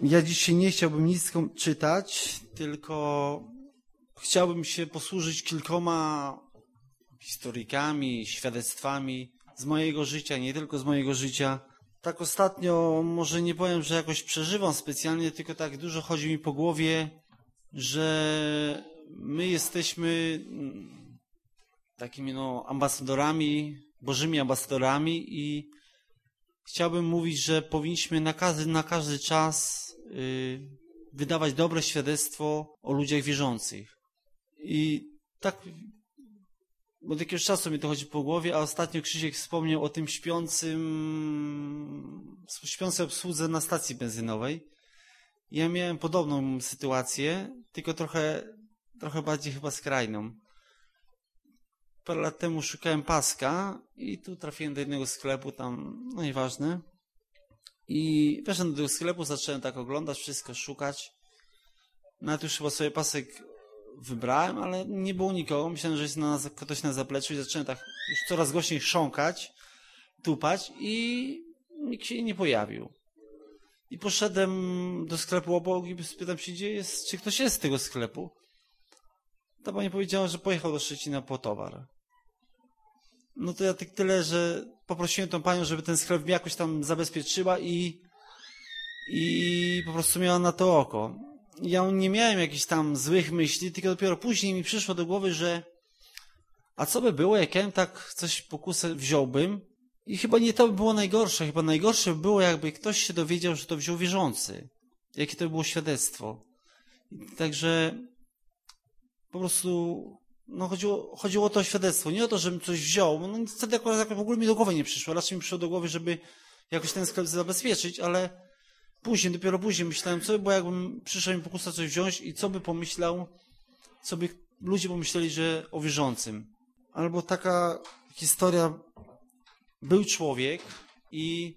Ja dzisiaj nie chciałbym nic czytać, tylko chciałbym się posłużyć kilkoma historykami, świadectwami z mojego życia, nie tylko z mojego życia. Tak ostatnio, może nie powiem, że jakoś przeżywam specjalnie, tylko tak dużo chodzi mi po głowie, że my jesteśmy takimi ambasadorami, bożymi ambasadorami i chciałbym mówić, że powinniśmy na każdy czas wydawać dobre świadectwo o ludziach wierzących. I tak od jakiegoś czasu mi to chodzi po głowie, a ostatnio Krzysiek wspomniał o tym śpiącej obsłudze na stacji benzynowej. Ja miałem podobną sytuację, tylko trochę bardziej chyba skrajną. Parę lat temu szukałem paska i tu trafiłem do jednego sklepu, tam, nieważne. I weszłem do tego sklepu, zacząłem tak oglądać, wszystko szukać. Nawet już chyba sobie pasek wybrałem, ale nie było nikogo. Myślałem, że jest ktoś na zapleczu i zacząłem tak już coraz głośniej chrząkać, tupać i nikt się nie pojawił. I poszedłem do sklepu obok i spytam się, czy ktoś jest z tego sklepu. Ta pani powiedziała, że pojechał do Szczecina po towar. No to ja tak tyle, że poprosiłem tą panią, żeby ten sklep mi jakoś tam zabezpieczyła i po prostu miała na to oko. Ja nie miałem jakichś tam złych myśli, tylko dopiero później mi przyszło do głowy, że a co by było, jak ja tak coś pokusę wziąłbym i chyba nie to by było najgorsze. Chyba najgorsze by było, jakby ktoś się dowiedział, że to wziął wierzący. Jakie to by było świadectwo. Także po prostu chodziło o to świadectwo. Nie o to, żebym coś wziął. No wtedy akurat w ogóle mi do głowy nie przyszło. Raczej mi przyszło do głowy, żeby jakoś ten sklep zabezpieczyć, ale dopiero później myślałem, co by było, jakbym przyszedł mi pokusa coś wziąć i co by ludzie pomyśleli, że o wierzącym. Albo taka historia, był człowiek i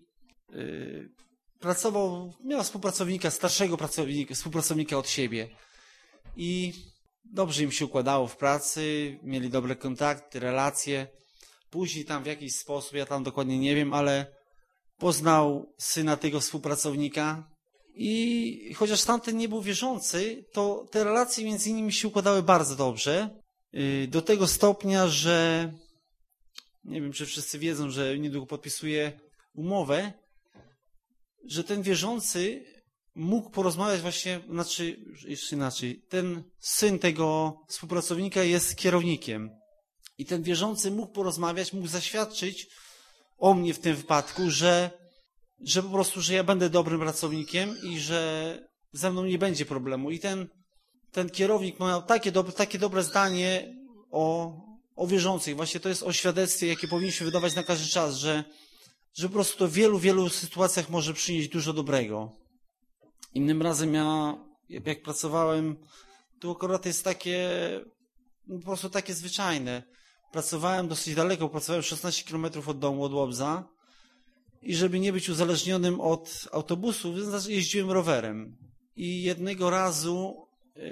miał współpracownika, starszego współpracownika od siebie i dobrze im się układało w pracy, mieli dobre kontakty, relacje. Później tam w jakiś sposób, ja tam dokładnie nie wiem, ale poznał syna tego współpracownika i chociaż tamten nie był wierzący, to te relacje między nimi się układały bardzo dobrze. Do tego stopnia, że nie wiem, czy wszyscy wiedzą, że niedługo podpisuje umowę, że ten wierzący mógł porozmawiać jeszcze inaczej, ten syn tego współpracownika jest kierownikiem i ten wierzący mógł porozmawiać, mógł zaświadczyć o mnie w tym wypadku, że po prostu, że ja będę dobrym pracownikiem i że ze mną nie będzie problemu. I ten kierownik miał takie dobre zdanie o wierzących. Właśnie to jest o świadectwie, jakie powinniśmy wydawać na każdy czas, że po prostu to w wielu sytuacjach może przynieść dużo dobrego. Innym razem jak pracowałem, tu akurat jest po prostu takie zwyczajne. Pracowałem dosyć daleko, pracowałem 16 km od domu, od Łobza i żeby nie być uzależnionym od autobusu, jeździłem rowerem. I jednego razu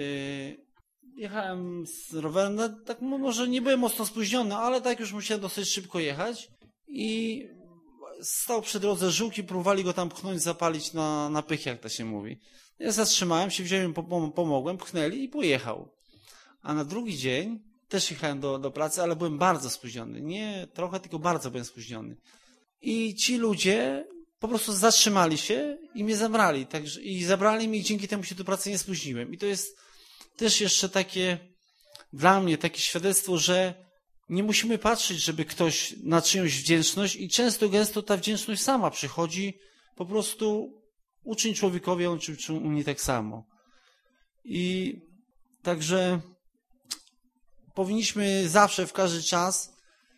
jechałem z rowerem, tak może nie byłem mocno spóźniony, ale tak już musiałem dosyć szybko jechać i stał przy drodze żółk i próbowali go tam pchnąć, zapalić na pych, jak to się mówi. Ja zatrzymałem się, wziąłem, pomogłem, pchnęli i pojechał. A na drugi dzień też jechałem do pracy, ale byłem bardzo spóźniony. Nie trochę, tylko bardzo byłem spóźniony. I ci ludzie po prostu zatrzymali się i mnie zabrali. I zabrali mnie i dzięki temu się do pracy nie spóźniłem. I to jest też jeszcze dla mnie takie świadectwo, że nie musimy patrzeć, żeby ktoś na czyjąś wdzięczność i gęsto ta wdzięczność sama przychodzi. Po prostu uczyń człowiekowi, on czyni u mnie tak samo. I także powinniśmy zawsze, w każdy czas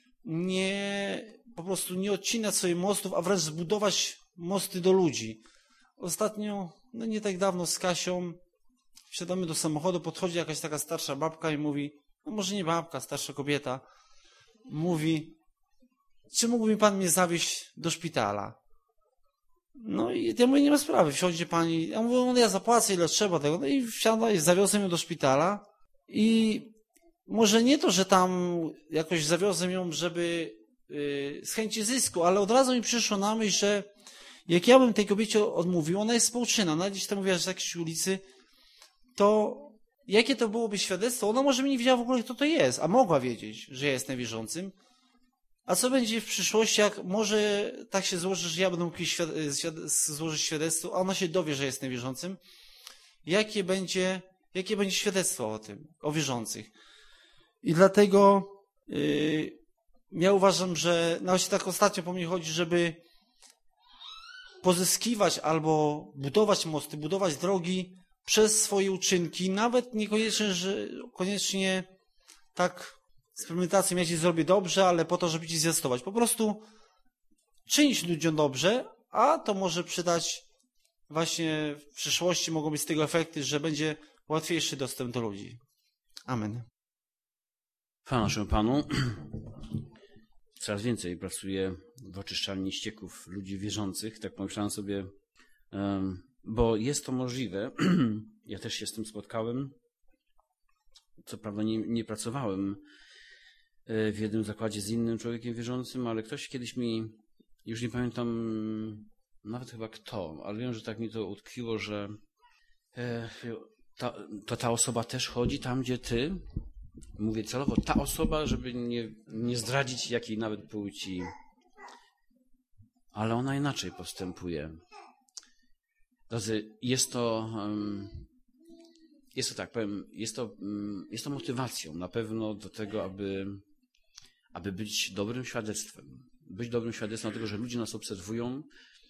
po prostu nie odcinać sobie mostów, a wręcz zbudować mosty do ludzi. Ostatnio, nie tak dawno z Kasią wsiadamy do samochodu, podchodzi jakaś taka starsza babka i mówi, może nie babka, starsza kobieta, mówi, czy mógłby pan mnie zawieźć do szpitala? No i ja mówię, nie ma sprawy, wsiądzie pani. Ja mówię, ja zapłacę ile trzeba tego. No i wsiada i zawiozłem ją do szpitala i może nie to, że tam jakoś zawiozłem ją, żeby z chęci zysku, ale od razu mi przyszło na myśl, że Jak ja bym tej kobiecie odmówił, ona jest społczyna, ona gdzieś tam mówiła, że z jakiejś ulicy, to jakie to byłoby świadectwo? Ona może by nie wiedziała w ogóle, kto to jest, a mogła wiedzieć, że ja jestem wierzącym. A co będzie w przyszłości, jak może tak się złoży, że ja będę mógł złożyć świadectwo, a ona się dowie, że jestem wierzącym? Jakie będzie świadectwo o tym, o wierzących? I dlatego ja uważam, że nawet tak ostatnio po mnie chodzi, żeby pozyskiwać albo budować mosty, budować drogi przez swoje uczynki, nawet niekoniecznie, że koniecznie tak z premedytacją ja ci zrobię dobrze, ale po to, żeby ci zwiastować. Po prostu czynić ludziom dobrze, a to może przydać właśnie w przyszłości, mogą być z tego efekty, że będzie łatwiejszy dostęp do ludzi. Amen. Chwała naszemu Panu. Coraz więcej pracuję w oczyszczalni ścieków ludzi wierzących. Tak pomyślałem sobie, bo jest to możliwe. Ja też się z tym spotkałem. Co prawda nie pracowałem w jednym zakładzie z innym człowiekiem wierzącym, ale ktoś kiedyś mi, już nie pamiętam nawet chyba kto, ale wiem, że tak mi to utkwiło, że ta osoba też chodzi tam, gdzie ty. Mówię celowo, ta osoba, żeby nie zdradzić jakiej nawet płci, ale ona inaczej postępuje. Drodzy, jest to tak powiem, jest to motywacją na pewno do tego, aby być dobrym świadectwem. Być dobrym świadectwem dlatego, że ludzie nas obserwują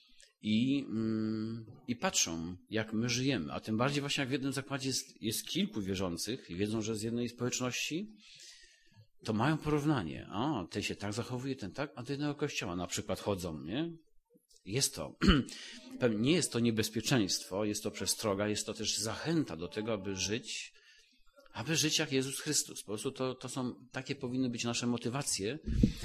i patrzą, jak my żyjemy. A tym bardziej właśnie jak w jednym zakładzie jest kilku wierzących i wiedzą, że z jednej społeczności, to mają porównanie. Ten się tak zachowuje, ten tak, a do jednego kościoła na przykład chodzą, nie? Nie jest to niebezpieczeństwo, jest to przestroga, jest to też zachęta do tego, aby żyć jak Jezus Chrystus. Po prostu takie powinny być nasze motywacje,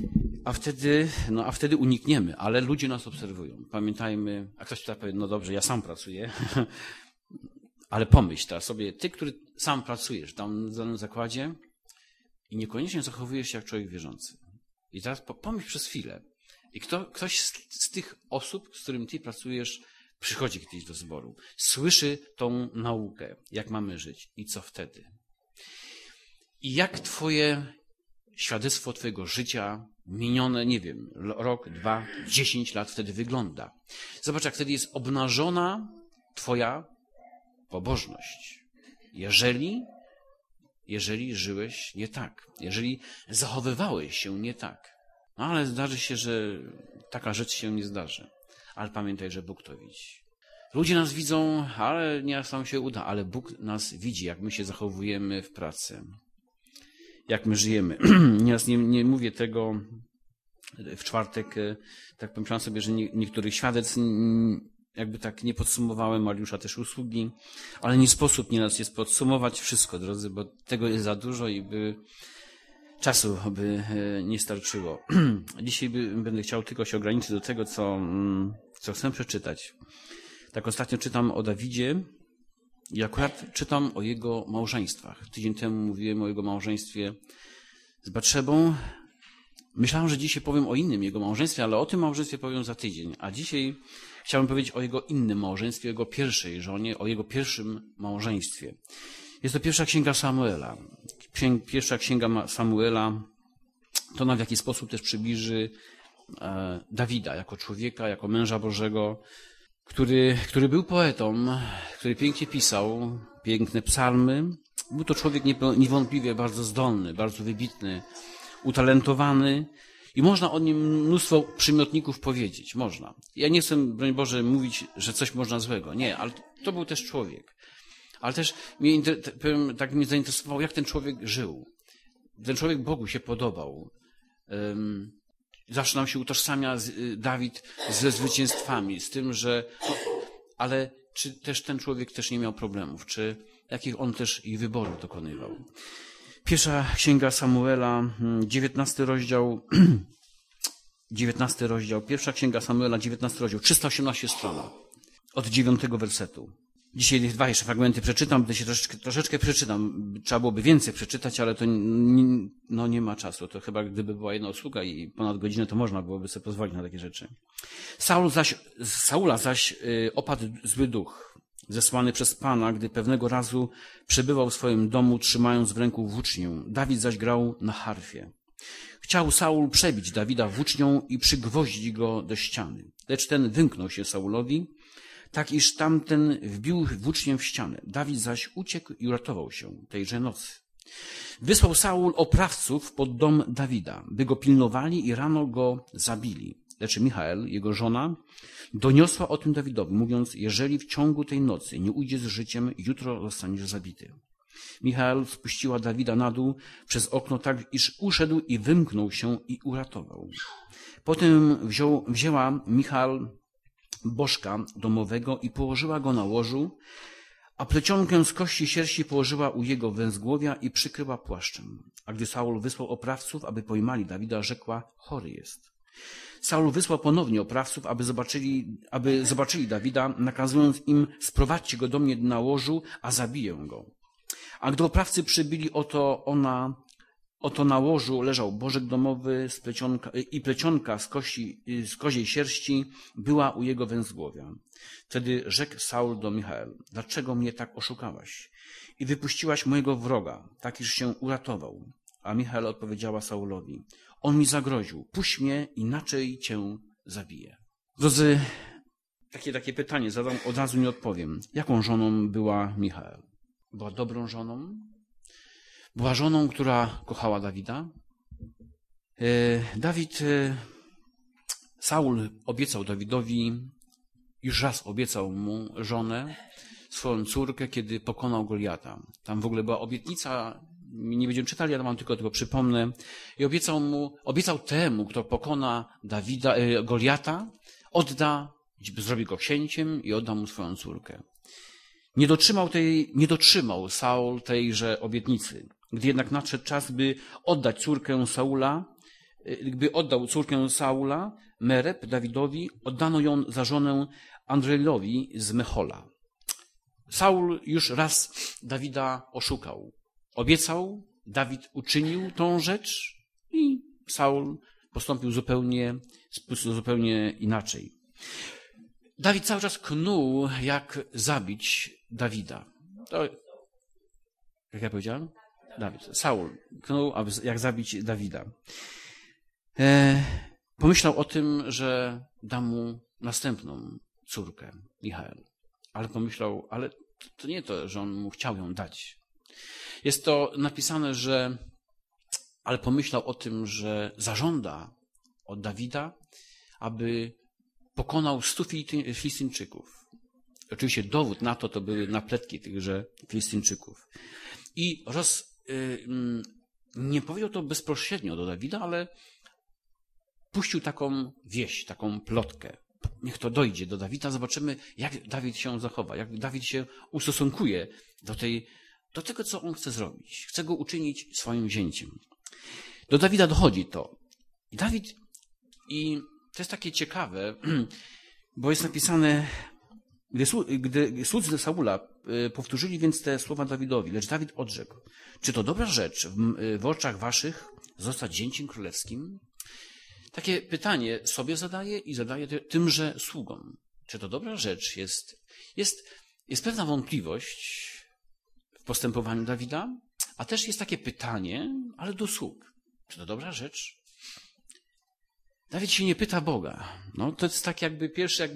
a wtedy unikniemy, ale ludzie nas obserwują. Pamiętajmy, a ktoś tutaj powie, no dobrze, ja sam pracuję, ale pomyśl teraz sobie, ty, który sam pracujesz tam w danym zakładzie i niekoniecznie zachowujesz się jak człowiek wierzący. I teraz pomyśl przez chwilę. I ktoś z tych osób, z którymi ty pracujesz, przychodzi kiedyś do zboru, słyszy tą naukę, jak mamy żyć. I co wtedy? I jak twoje świadectwo twojego życia minione, nie wiem, rok, 2, 10 lat wtedy wygląda. Zobacz, jak wtedy jest obnażona twoja pobożność. Jeżeli żyłeś nie tak, jeżeli zachowywałeś się nie tak. No ale zdarzy się, że taka rzecz się nie zdarzy. Ale pamiętaj, że Bóg to widzi. Ludzie nas widzą, ale nie nam się uda, ale Bóg nas widzi, jak my się zachowujemy w pracy. Jak my żyjemy. Nieraz nie mówię tego w czwartek, tak pomyślałem sobie, że niektórych świadectw jakby tak nie podsumowałem, Mariusza też usługi, ale nie sposób nieraz jest podsumować wszystko, drodzy, bo tego jest za dużo i czasu by nie starczyło. Dzisiaj będę chciał tylko się ograniczyć do tego, co chcę przeczytać. Tak ostatnio czytam o Dawidzie i akurat czytam o jego małżeństwach. Tydzień temu mówiłem o jego małżeństwie z Batszebą. Myślałem, że dzisiaj powiem o innym jego małżeństwie, ale o tym małżeństwie powiem za tydzień. A dzisiaj chciałbym powiedzieć o jego innym małżeństwie, o jego pierwszej żonie, o jego pierwszym małżeństwie. Jest to pierwsza księga Samuela. Pierwsza księga Samuela to nam w jakiś sposób też przybliży Dawida jako człowieka, jako męża Bożego, który był poetą, który pięknie pisał, piękne psalmy. Był to człowiek niewątpliwie bardzo zdolny, bardzo wybitny, utalentowany i można o nim mnóstwo przymiotników powiedzieć. Można. Ja nie chcę, broń Boże, mówić, że coś można złego. Nie, ale to był też człowiek. Ale też tak mnie zainteresowało, jak ten człowiek żył. Ten człowiek Bogu się podobał. Zawsze nam się utożsamia Dawid ze zwycięstwami, z tym, że... Ale czy też ten człowiek też nie miał problemów? Czy jakich on też i wyborów dokonywał? Pierwsza księga Samuela, 19 rozdział, pierwsza księga Samuela, 19 rozdział, 318 stron, od 9 wersetu. Dzisiaj dwa jeszcze fragmenty przeczytam, będę się troszeczkę przeczytam. Trzeba byłoby więcej przeczytać, ale to nie ma czasu. To chyba gdyby była jedna usługa i ponad godzinę, to można byłoby sobie pozwolić na takie rzeczy. Saula zaś opadł zły duch, zesłany przez Pana, gdy pewnego razu przebywał w swoim domu, trzymając w ręku włócznię. Dawid zaś grał na harfie. Chciał Saul przebić Dawida włócznią i przygwoździć go do ściany. Lecz ten wymknął się Saulowi, tak iż tamten wbił włócznię w ścianę. Dawid zaś uciekł i uratował się tejże nocy. Wysłał Saul oprawców pod dom Dawida, by go pilnowali i rano go zabili. Lecz Michael, jego żona, doniosła o tym Dawidowi, mówiąc, jeżeli w ciągu tej nocy nie ujdzie z życiem, jutro zostaniesz zabity. Michael spuściła Dawida na dół przez okno tak, iż uszedł i wymknął się i uratował. Potem wzięła Michal bożka domowego i położyła go na łożu, a plecionkę z kości sierści położyła u jego węzgłowia i przykryła płaszczem. A gdy Saul wysłał oprawców, aby pojmali Dawida, rzekła, chory jest. Saul wysłał ponownie oprawców, aby zobaczyli Dawida, nakazując im, sprowadźcie go do mnie na łożu, a zabiję go. A gdy oprawcy przybyli, oto na łożu leżał bożek domowy i plecionka z koziej sierści była u jego węzgłowia. Wtedy rzekł Saul do Michael, dlaczego mnie tak oszukałaś i wypuściłaś mojego wroga, tak iż się uratował? A Michael odpowiedziała Saulowi, on mi zagroził, puść mnie, inaczej cię zabiję. Drodzy, takie pytanie zadam, od razu nie odpowiem. Jaką żoną była Michael? Była dobrą żoną? Była żoną, która kochała Dawida. Saul obiecał Dawidowi, już raz obiecał mu żonę, swoją córkę, kiedy pokonał Goliata. Tam w ogóle była obietnica, nie będziemy czytali, ale wam tylko przypomnę. I obiecał temu, kto pokona Goliata, zrobi go księciem i odda mu swoją córkę. Nie dotrzymał Saul tejże obietnicy. Gdy jednak nadszedł czas, by oddać córkę Saula, oddał córkę Saula, Mereb, Dawidowi, oddano ją za żonę Andrejowi z Mechola. Saul już raz Dawida oszukał. Obiecał, Dawid uczynił tą rzecz i Saul postąpił zupełnie inaczej. Dawid cały czas knuł, jak zabić Dawida. To, jak ja powiedziałem? Saul knuł, jak zabić Dawida. Pomyślał o tym, że da mu następną córkę, Michael. Ale pomyślał, ale to nie to, że on mu chciał ją dać. Jest to napisane, ale pomyślał o tym, że zażąda od Dawida, aby pokonał 100 Filistyńczyków. Oczywiście dowód na to były napletki tychże Filistyńczyków. I nie powiedział to bezpośrednio do Dawida, ale puścił taką wieść, taką plotkę. Niech to dojdzie do Dawida, zobaczymy, jak Dawid się zachowa, jak Dawid się ustosunkuje do tego, co on chce zrobić. Chce go uczynić swoim zięciem. Do Dawida dochodzi to. I to jest takie ciekawe, bo jest napisane, gdy słudzy Saula powtórzyli więc te słowa Dawidowi, lecz Dawid odrzekł, czy to dobra rzecz w oczach waszych zostać zięciem królewskim? Takie pytanie sobie zadaję i zadaję tymże sługom. Czy to dobra rzecz jest? Jest pewna wątpliwość w postępowaniu Dawida, a też jest takie pytanie, ale do sług. Czy to dobra rzecz? Dawid się nie pyta Boga. No, to jest tak jakby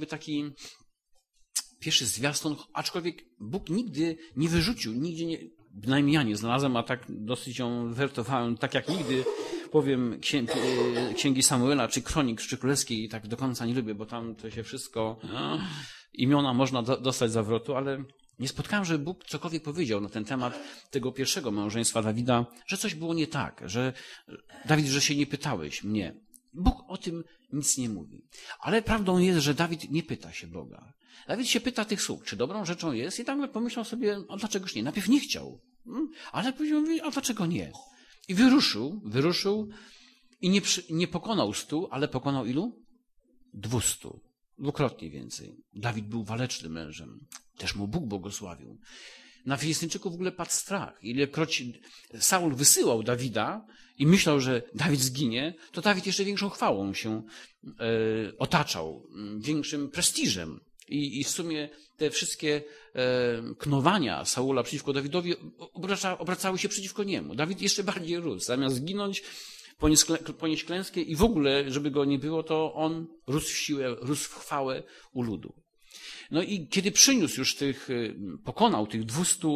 pierwszy zwiastun, aczkolwiek Bóg nigdy nie wyrzucił, bynajmniej ja nie znalazłem, a tak dosyć ją wertowałem, tak jak nigdy, powiem, księgi Samuela, czy kronik królewskiej, tak do końca nie lubię, bo tam to się wszystko, imiona można dostać zawrotu, ale nie spotkałem, że Bóg cokolwiek powiedział na ten temat tego pierwszego małżeństwa Dawida, że coś było nie tak, że Dawid, że się nie pytałeś mnie. Bóg o tym nic nie mówi. Ale prawdą jest, że Dawid nie pyta się Boga. Dawid się pyta tych sług, czy dobrą rzeczą jest, i tak pomyślał sobie, a dlaczegoż nie? Najpierw nie chciał, ale później mówi, a dlaczego nie? I wyruszył i nie pokonał 100, ale pokonał ilu? 200. Dwukrotnie więcej. Dawid był walecznym mężem. Też mu Bóg błogosławił. Na Filistyńczyków w ogóle padł strach. Ilekroć Saul wysyłał Dawida i myślał, że Dawid zginie, to Dawid jeszcze większą chwałą się otaczał, większym prestiżem. I w sumie te wszystkie knowania Saula przeciwko Dawidowi obracały się przeciwko niemu. Dawid jeszcze bardziej rósł. Zamiast zginąć, ponieść klęskę i w ogóle, żeby go nie było, to on rósł w siłę, rósł w chwałę u ludu. No i kiedy przyniósł już pokonał tych 200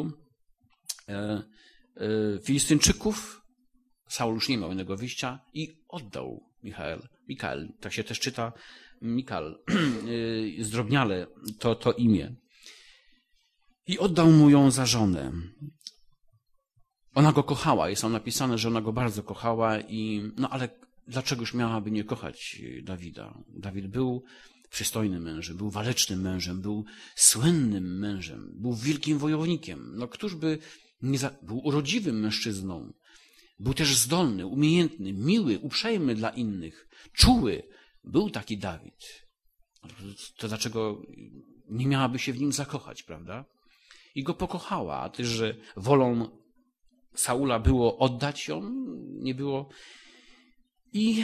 Filistyńczyków, Saul już nie miał innego wyjścia i oddał Mikael, tak się też czyta, Mikal, zdrobniale to imię. I oddał mu ją za żonę. Ona go kochała, jest tam napisane, że ona go bardzo kochała ale dlaczegoż miałaby nie kochać Dawida? Dawid był przystojnym mężem, był walecznym mężem, był słynnym mężem, był wielkim wojownikiem. No któż by był urodziwym mężczyzną, był też zdolny, umiejętny, miły, uprzejmy dla innych, czuły. Był taki Dawid. To dlaczego nie miałaby się w nim zakochać, prawda? I go pokochała, a też, że wolą Saula było oddać ją, nie było. I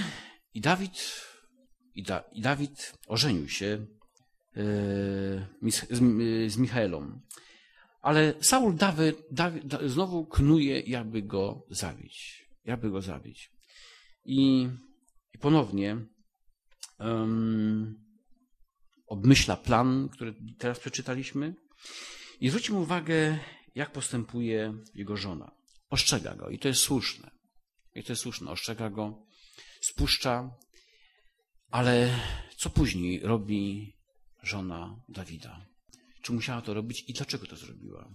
Dawid ożenił się z Michaelą. Ale Saul znowu knuje, jakby go zabić. I ponownie obmyśla plan, który teraz przeczytaliśmy. I zwróćmy uwagę, jak postępuje jego żona. Ostrzega go i to jest słuszne. Ostrzega go, spuszcza, ale co później robi żona Dawida? Czy musiała to robić i dlaczego to zrobiła?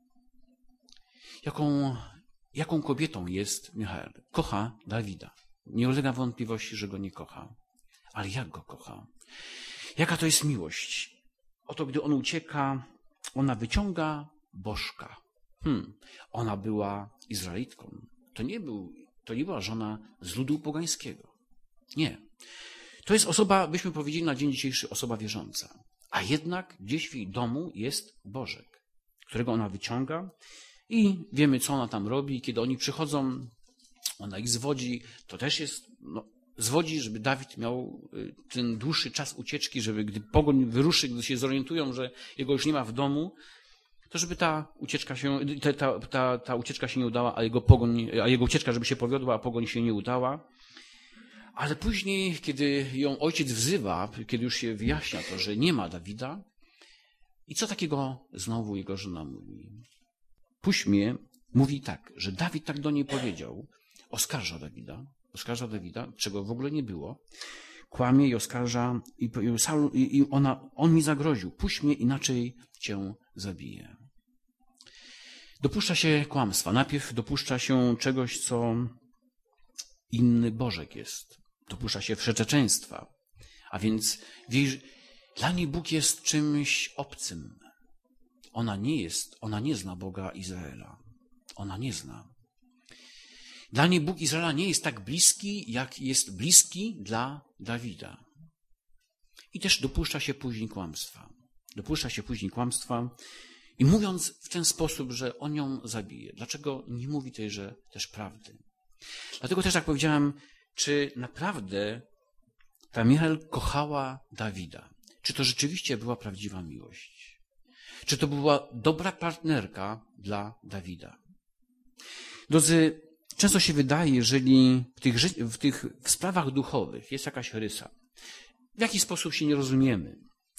Jaką kobietą jest Michał? Kocha Dawida. Nie ulega wątpliwości, że go nie kocha. Ale jak go kocha? Jaka to jest miłość? Oto gdy on ucieka, ona wyciąga bożka. Ona była Izraelitką. To nie była żona z ludu pogańskiego. Nie. To jest osoba, byśmy powiedzieli na dzień dzisiejszy, osoba wierząca. A jednak gdzieś w jej domu jest bożek, którego ona wyciąga i wiemy, co ona tam robi. Kiedy oni przychodzą, ona ich zwodzi. To też jest, zwodzi, żeby Dawid miał ten dłuższy czas ucieczki, żeby gdy pogoń wyruszy, gdy się zorientują, że jego już nie ma w domu, to żeby ta ucieczka się nie udała, a jego ucieczka, żeby się powiodła, a pogoń się nie udała. Ale później, kiedy ją ojciec wzywa, kiedy już się wyjaśnia to, że nie ma Dawida, i co takiego znowu jego żona mówi? Później mówi tak, że Dawid tak do niej powiedział, oskarża Dawida, czego w ogóle nie było, kłamie i oskarża, i on mi zagroził, puść mnie, inaczej cię zabiję. Dopuszcza się kłamstwa. Najpierw dopuszcza się czegoś, co inny bożek jest. Dopuszcza się wszeteczeństwa. A więc dla niej Bóg jest czymś obcym. Ona nie zna Boga Izraela. Ona nie zna. Dla niej Bóg Izraela nie jest tak bliski, jak jest bliski dla Dawida. I też dopuszcza się później kłamstwa. I mówiąc w ten sposób, że on ją zabije. Dlaczego nie mówi tejże też prawdy? Dlatego też, jak powiedziałem, czy naprawdę ta Michal kochała Dawida? Czy to rzeczywiście była prawdziwa miłość? Czy to była dobra partnerka dla Dawida? Drodzy, często się wydaje, jeżeli w tych sprawach duchowych jest jakaś rysa, w jaki sposób się nie rozumiemy,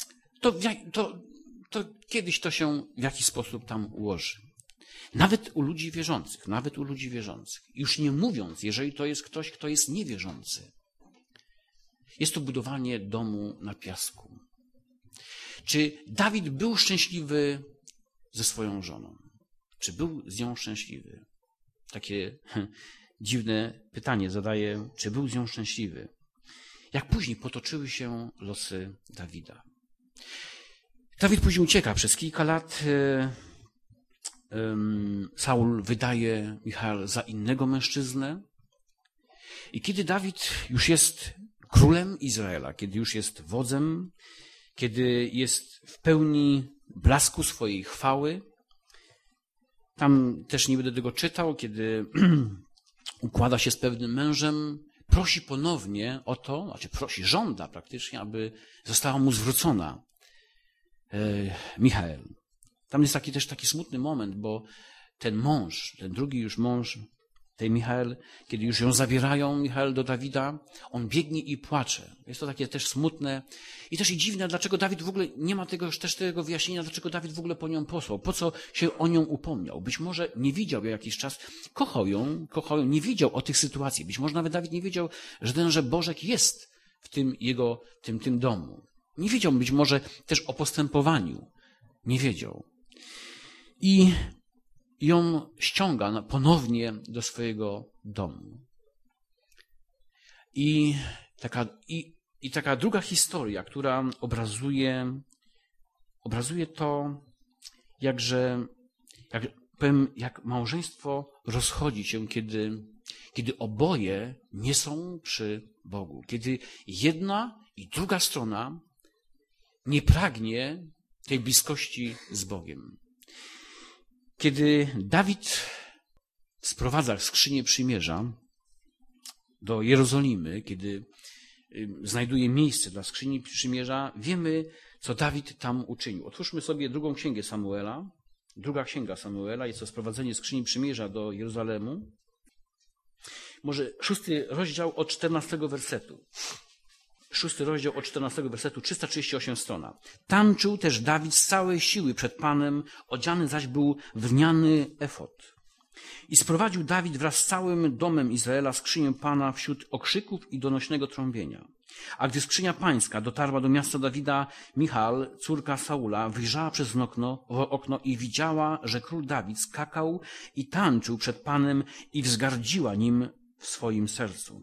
to kiedyś to się w jakiś sposób tam ułoży. Nawet u ludzi wierzących. Już nie mówiąc, jeżeli to jest ktoś, kto jest niewierzący. Jest to budowanie domu na piasku. Czy Dawid był szczęśliwy ze swoją żoną? Czy był z nią szczęśliwy? Takie dziwne pytanie zadaję, czy był z nią szczęśliwy? Jak później potoczyły się losy Dawida? Dawid później ucieka przez kilka lat. Saul wydaje Michał za innego mężczyznę. I kiedy Dawid już jest królem Izraela, kiedy już jest wodzem, kiedy jest w pełni blasku swojej chwały. Tam też nie będę tego czytał, kiedy układa się z pewnym mężem, prosi ponownie o to, żąda praktycznie, aby została mu zwrócona Michael. Tam jest też taki smutny moment, bo ten mąż, ten drugi już mąż tej Michael, kiedy już ją zabierają, Michael, do Dawida, on biegnie i płacze. Jest to takie też smutne i też i dziwne, dlaczego Dawid w ogóle, nie ma tego wyjaśnienia, dlaczego Dawid w ogóle po nią posłał, po co się o nią upomniał. Być może nie widział jakiś czas, kochał ją, nie wiedział o tych sytuacji. Być może nawet Dawid nie wiedział, że tenże Bożek jest w tym jego, tym domu. Nie wiedział być może też o postępowaniu. Nie wiedział. I ją ściąga ponownie do swojego domu. I taka druga historia, która obrazuje to, jak małżeństwo rozchodzi się, kiedy oboje nie są przy Bogu. Kiedy jedna i druga strona nie pragnie tej bliskości z Bogiem. Kiedy Dawid sprowadza skrzynię przymierza do Jerozolimy, kiedy znajduje miejsce dla skrzyni przymierza, wiemy, co Dawid tam uczynił. Otwórzmy sobie drugą księgę Samuela. Druga księga Samuela, jest to sprowadzenie skrzyni przymierza do Jerozolemu. Może 6 rozdział od 14 wersetu. 6 rozdział od 14 wersetu, 338 strona. Tańczył też Dawid z całej siły przed Panem, odziany zaś był w lniany efod. I sprowadził Dawid wraz z całym domem Izraela skrzynię Pana wśród okrzyków i donośnego trąbienia. A gdy skrzynia pańska dotarła do miasta Dawida, Michal, córka Saula, wyjrzała przez okno i widziała, że król Dawid skakał i tańczył przed Panem i wzgardziła nim w swoim sercu.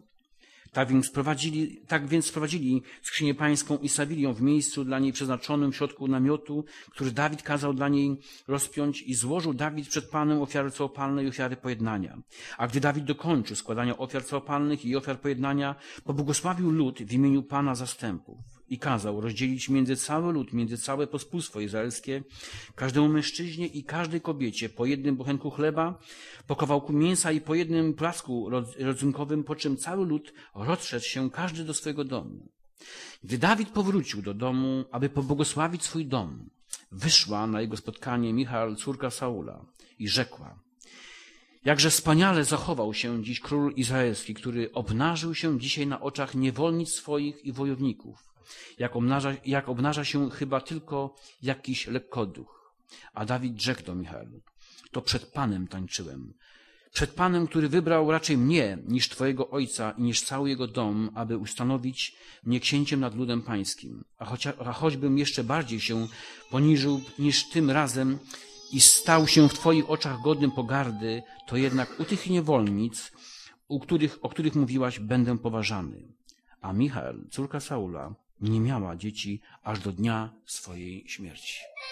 Tak więc sprowadzili skrzynię pańską i stawili ją w miejscu dla niej przeznaczonym w środku namiotu, który Dawid kazał dla niej rozpiąć, i złożył Dawid przed Panem ofiary całopalne i ofiary pojednania. A gdy Dawid dokończył składania ofiar całopalnych i ofiar pojednania, pobłogosławił lud w imieniu Pana zastępów i kazał rozdzielić między cały lud, między całe pospólstwo izraelskie, każdemu mężczyźnie i każdej kobiecie po jednym bochenku chleba, po kawałku mięsa i po jednym placku rodzynkowym, po czym cały lud rozszedł się każdy do swojego domu. Gdy Dawid powrócił do domu, aby pobłogosławić swój dom, wyszła na jego spotkanie Michal, córka Saula, i rzekła: jakże wspaniale zachował się dziś król izraelski, który obnażył się dzisiaj na oczach niewolnic swoich i wojowników, jak obnaża się chyba tylko jakiś lekkoduch. A Dawid rzekł do Michaelu: to przed Panem tańczyłem. Przed Panem, który wybrał raczej mnie niż twojego ojca i niż cały jego dom, aby ustanowić mnie księciem nad ludem pańskim. A choćbym jeszcze bardziej się poniżył niż tym razem i stał się w twoich oczach godnym pogardy, to jednak u tych niewolnic, o których mówiłaś, będę poważany. A Michal, córka Saula, nie miała dzieci aż do dnia swojej śmierci.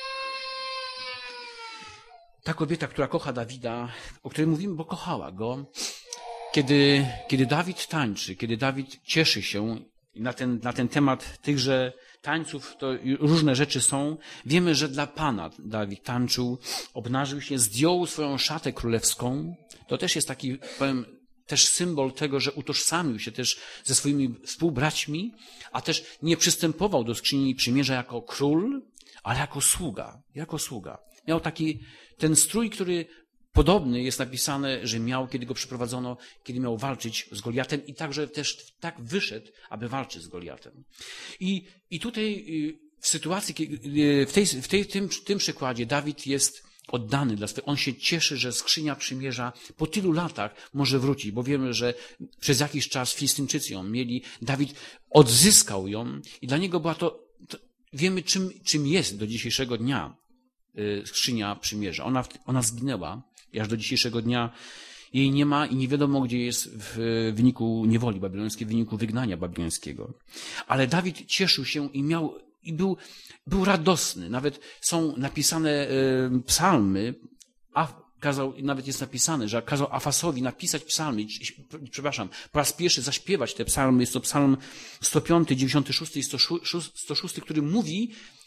Ta kobieta, która kocha Dawida, o której mówimy, bo kochała go, kiedy Dawid tańczy, kiedy Dawid cieszy się na ten temat tychże tańców, to różne rzeczy są. Wiemy, że dla Pana Dawid tańczył, obnażył się, zdjął swoją szatę królewską. To też jest taki, powiem, też symbol tego, że utożsamił się też ze swoimi współbraćmi, a też nie przystępował do skrzyni przymierza jako król, ale jako sługa. Miał taki ten strój, który podobny jest napisane, że miał, kiedy go przyprowadzono, kiedy miał walczyć z Goliatem, i także też tak wyszedł, aby walczyć z Goliatem. I tutaj w sytuacji, w tym przykładzie Dawid jest oddany dla swojego. On się cieszy, że skrzynia przymierza po tylu latach może wrócić, bo wiemy, że przez jakiś czas Filistyńczycy ją mieli. Dawid odzyskał ją i dla niego była to wiemy, czym jest do dzisiejszego dnia skrzynia przymierza. Ona zginęła i aż do dzisiejszego dnia jej nie ma i nie wiadomo, gdzie jest w wyniku niewoli babilońskiej, w wyniku wygnania babilońskiego. Ale Dawid cieszył się i był radosny. Nawet są napisane psalmy, nawet jest napisane, że kazał Afasowi napisać psalmy, po raz pierwszy zaśpiewać te psalmy. Jest to psalm 105, 96 i 106, który mówi,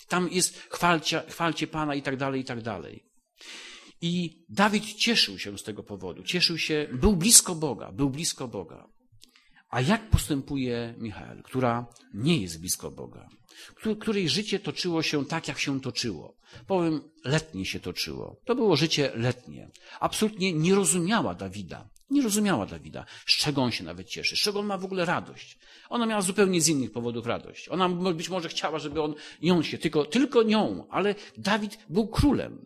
Tam jest chwalcie Pana i tak dalej, i tak dalej. I Dawid cieszył się z tego powodu. Cieszył się, był blisko Boga. A jak postępuje Michael, która nie jest blisko Boga? Której życie toczyło się tak, jak się toczyło. Powiem, letnie się toczyło. To było życie letnie. Absolutnie nie rozumiała Dawida. Z czego on się nawet cieszy, z czego on ma w ogóle radość. Ona miała zupełnie z innych powodów radość. Ona być może chciała, żeby ją się, tylko nią, ale Dawid był królem.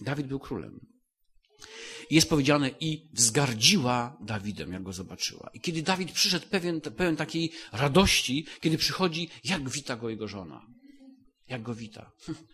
I jest powiedziane, i wzgardziła Dawidem, jak go zobaczyła. I kiedy Dawid przyszedł pełen takiej radości, kiedy przychodzi, jak wita go jego żona. Jak go wita.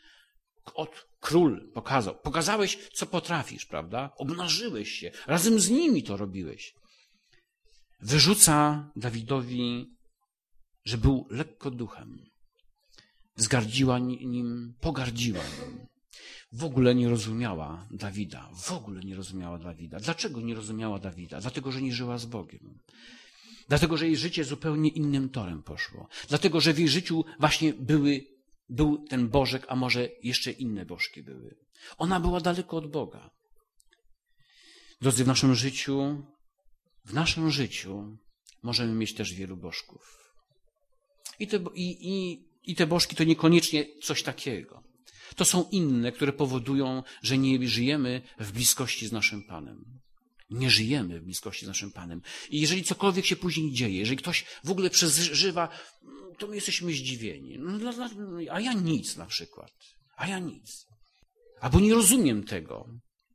Król pokazał. Pokazałeś, co potrafisz, prawda? Obnażyłeś się. Razem z nimi to robiłeś. Wyrzuca Dawidowi, że był lekko duchem. Wzgardziła nim, pogardziła nim. W ogóle nie rozumiała Dawida. Dlaczego nie rozumiała Dawida? Dlatego, że nie żyła z Bogiem. Dlatego, że jej życie zupełnie innym torem poszło. Dlatego, że w jej życiu właśnie był ten Bożek, a może jeszcze inne bożki były. Ona była daleko od Boga. Drodzy, w naszym życiu możemy mieć też wielu bożków. I te bożki to niekoniecznie coś takiego. To są inne, które powodują, że nie żyjemy w bliskości z naszym Panem. Nie żyjemy w bliskości z naszym Panem. I jeżeli cokolwiek się później dzieje, jeżeli ktoś w ogóle przeżywa, to my jesteśmy zdziwieni. A ja nic na przykład. Albo nie rozumiem tego.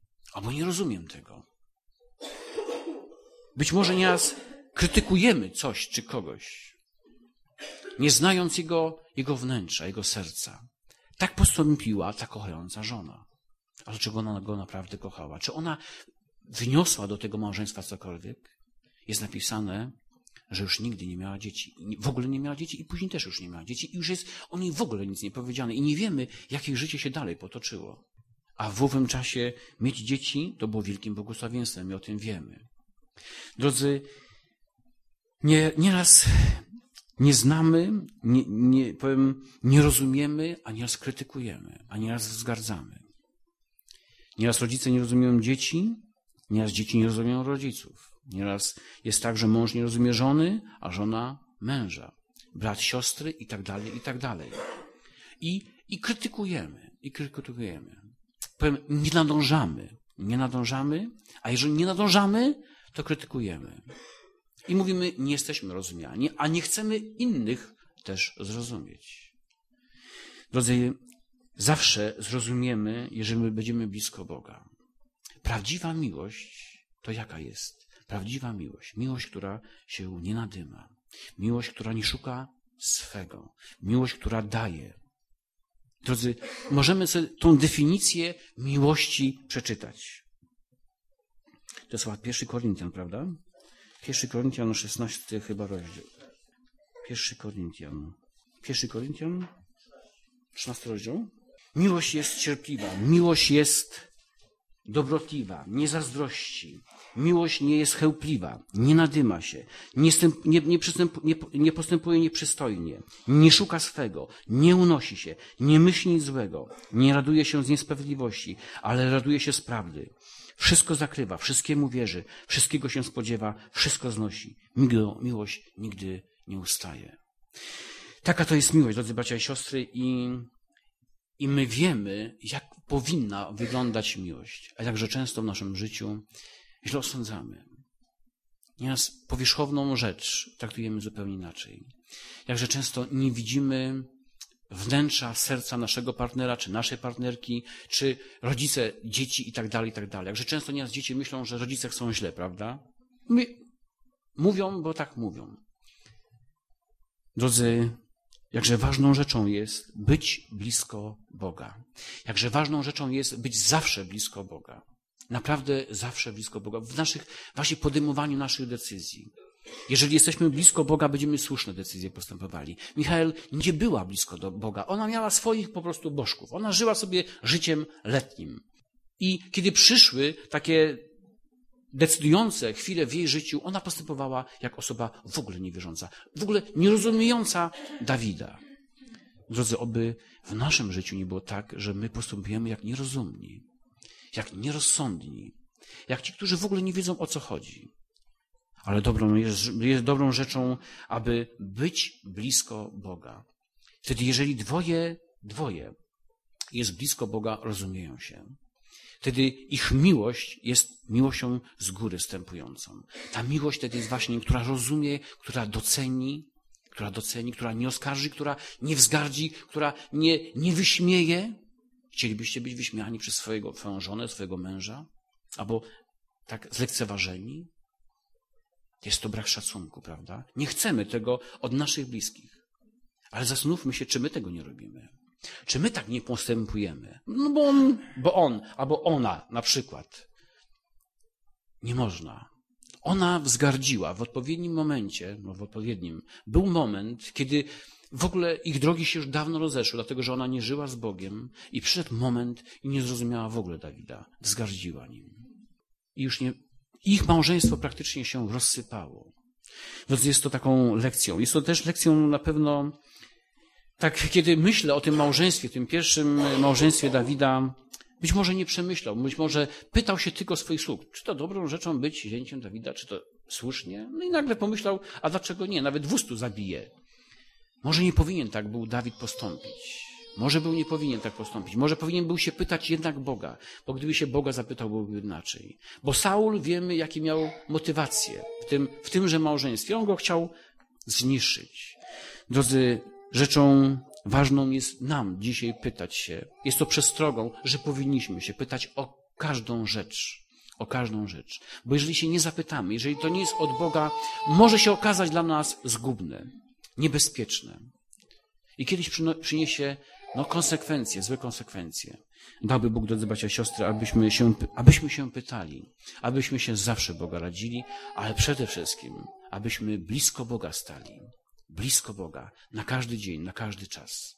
Być może nieraz krytykujemy coś czy kogoś, nie znając jego wnętrza, jego serca. Tak postąpiła ta kochająca żona. Ale czego ona go naprawdę kochała? Czy ona wniosła do tego małżeństwa cokolwiek? Jest napisane, że już nigdy nie miała dzieci. W ogóle nie miała dzieci i później też już nie miała dzieci. I już jest o niej w ogóle nic nie powiedziane. I nie wiemy, jak jej życie się dalej potoczyło. A w owym czasie mieć dzieci to było wielkim błogosławieństwem i o tym wiemy. Drodzy, nieraz nie znamy, nie rozumiemy, a nieraz krytykujemy, a nieraz wzgardzamy. Nieraz rodzice nie rozumieją dzieci, nieraz dzieci nie rozumieją rodziców. Nieraz jest tak, że mąż nie rozumie żony, a żona męża. Brat siostry i tak dalej, i tak dalej. I krytykujemy. Powiem, nie nadążamy, a jeżeli nie nadążamy, to krytykujemy. I mówimy, nie jesteśmy rozumiani, a nie chcemy innych też zrozumieć. Drodzy, zawsze zrozumiemy, jeżeli my będziemy blisko Boga. Prawdziwa miłość to jaka jest? Prawdziwa miłość. Miłość, która się nie nadyma. Miłość, która nie szuka swego. Miłość, która daje. Drodzy, możemy sobie tą definicję miłości przeczytać. To jest 1 Koryntian, prawda? 1 Koryntian, 16 chyba rozdział. 1 Koryntian, 13 rozdział. Miłość jest cierpliwa, miłość jest dobrotliwa, nie zazdrości. Miłość nie jest chełpliwa, nie nadyma się, nie postępuje nieprzystojnie, nie szuka swego, nie unosi się, nie myśli nic złego, nie raduje się z niesprawiedliwości, ale raduje się z prawdy. Wszystko zakrywa, wszystkiemu wierzy, wszystkiego się spodziewa, wszystko znosi. Miłość nigdy nie ustaje. Taka to jest miłość, drodzy bracia i siostry, i my wiemy, jak powinna wyglądać miłość. A jakże często w naszym życiu źle osądzamy. Nieraz powierzchowną rzecz traktujemy zupełnie inaczej. Jakże często nie widzimy wnętrza, serca naszego partnera, czy naszej partnerki, czy rodzice, dzieci i tak dalej, i tak dalej. Jakże często nieraz dzieci myślą, że rodzice chcą źle, prawda? Mówią, bo tak mówią. Drodzy, jakże ważną rzeczą jest być blisko Boga. Jakże ważną rzeczą jest być zawsze blisko Boga. Naprawdę zawsze blisko Boga. W właśnie podejmowaniu naszych decyzji. Jeżeli jesteśmy blisko Boga, będziemy słuszne decyzje postępowali. Michael nie była blisko do Boga. Ona miała swoich po prostu bożków. Ona żyła sobie życiem letnim. I kiedy przyszły takie decydujące chwile w jej życiu, ona postępowała jak osoba w ogóle niewierząca. W ogóle nierozumiejąca Dawida. Drodzy, oby w naszym życiu nie było tak, że my postępujemy jak nierozumni, jak nierozsądni, jak ci, którzy w ogóle nie wiedzą, o co chodzi. Ale jest dobrą rzeczą, aby być blisko Boga. Wtedy, jeżeli dwoje jest blisko Boga, rozumieją się. Wtedy ich miłość jest miłością z góry stępującą. Ta miłość wtedy jest właśnie, która rozumie, która doceni, która nie oskarży, która nie wzgardzi, która nie wyśmieje. Chcielibyście być wyśmiani przez swoją żonę, swojego męża? Albo tak zlekceważeni? Jest to brak szacunku, prawda? Nie chcemy tego od naszych bliskich. Ale zastanówmy się, czy my tego nie robimy. Czy my tak nie postępujemy? No bo on albo ona na przykład. Nie można. Ona wzgardziła w odpowiednim momencie, był moment, kiedy w ogóle ich drogi się już dawno rozeszły, dlatego że ona nie żyła z Bogiem i przyszedł moment i nie zrozumiała w ogóle Dawida. Wzgardziła nim. I już ich małżeństwo praktycznie się rozsypało. Więc jest to taką lekcją. Jest to też lekcją na pewno, tak kiedy myślę o tym małżeństwie, tym pierwszym małżeństwie Dawida, być może nie przemyślał, być może pytał się tylko swoich sług, czy to dobrą rzeczą być zięciem Dawida, czy to słusznie? No i nagle pomyślał, a dlaczego nie? Nawet 200 zabije. Może nie powinien tak był Dawid postąpić. Może nie powinien tak postąpić. Może powinien był się pytać jednak Boga, bo gdyby się Boga zapytał, byłoby inaczej. Bo Saul, wiemy, jakie miał motywacje w tymże małżeństwie. On go chciał zniszczyć. Drodzy, rzeczą ważną jest nam dzisiaj pytać się. Jest to przestrogą, że powinniśmy się pytać o każdą rzecz. O każdą rzecz. Bo jeżeli się nie zapytamy, jeżeli to nie jest od Boga, może się okazać dla nas zgubne, niebezpieczne. I kiedyś przyniesie konsekwencje, złe konsekwencje. Dałby Bóg, drodzy bracia i siostry, abyśmy się pytali, abyśmy się zawsze Boga radzili, ale przede wszystkim, abyśmy blisko Boga stali. Blisko Boga, na każdy dzień, na każdy czas.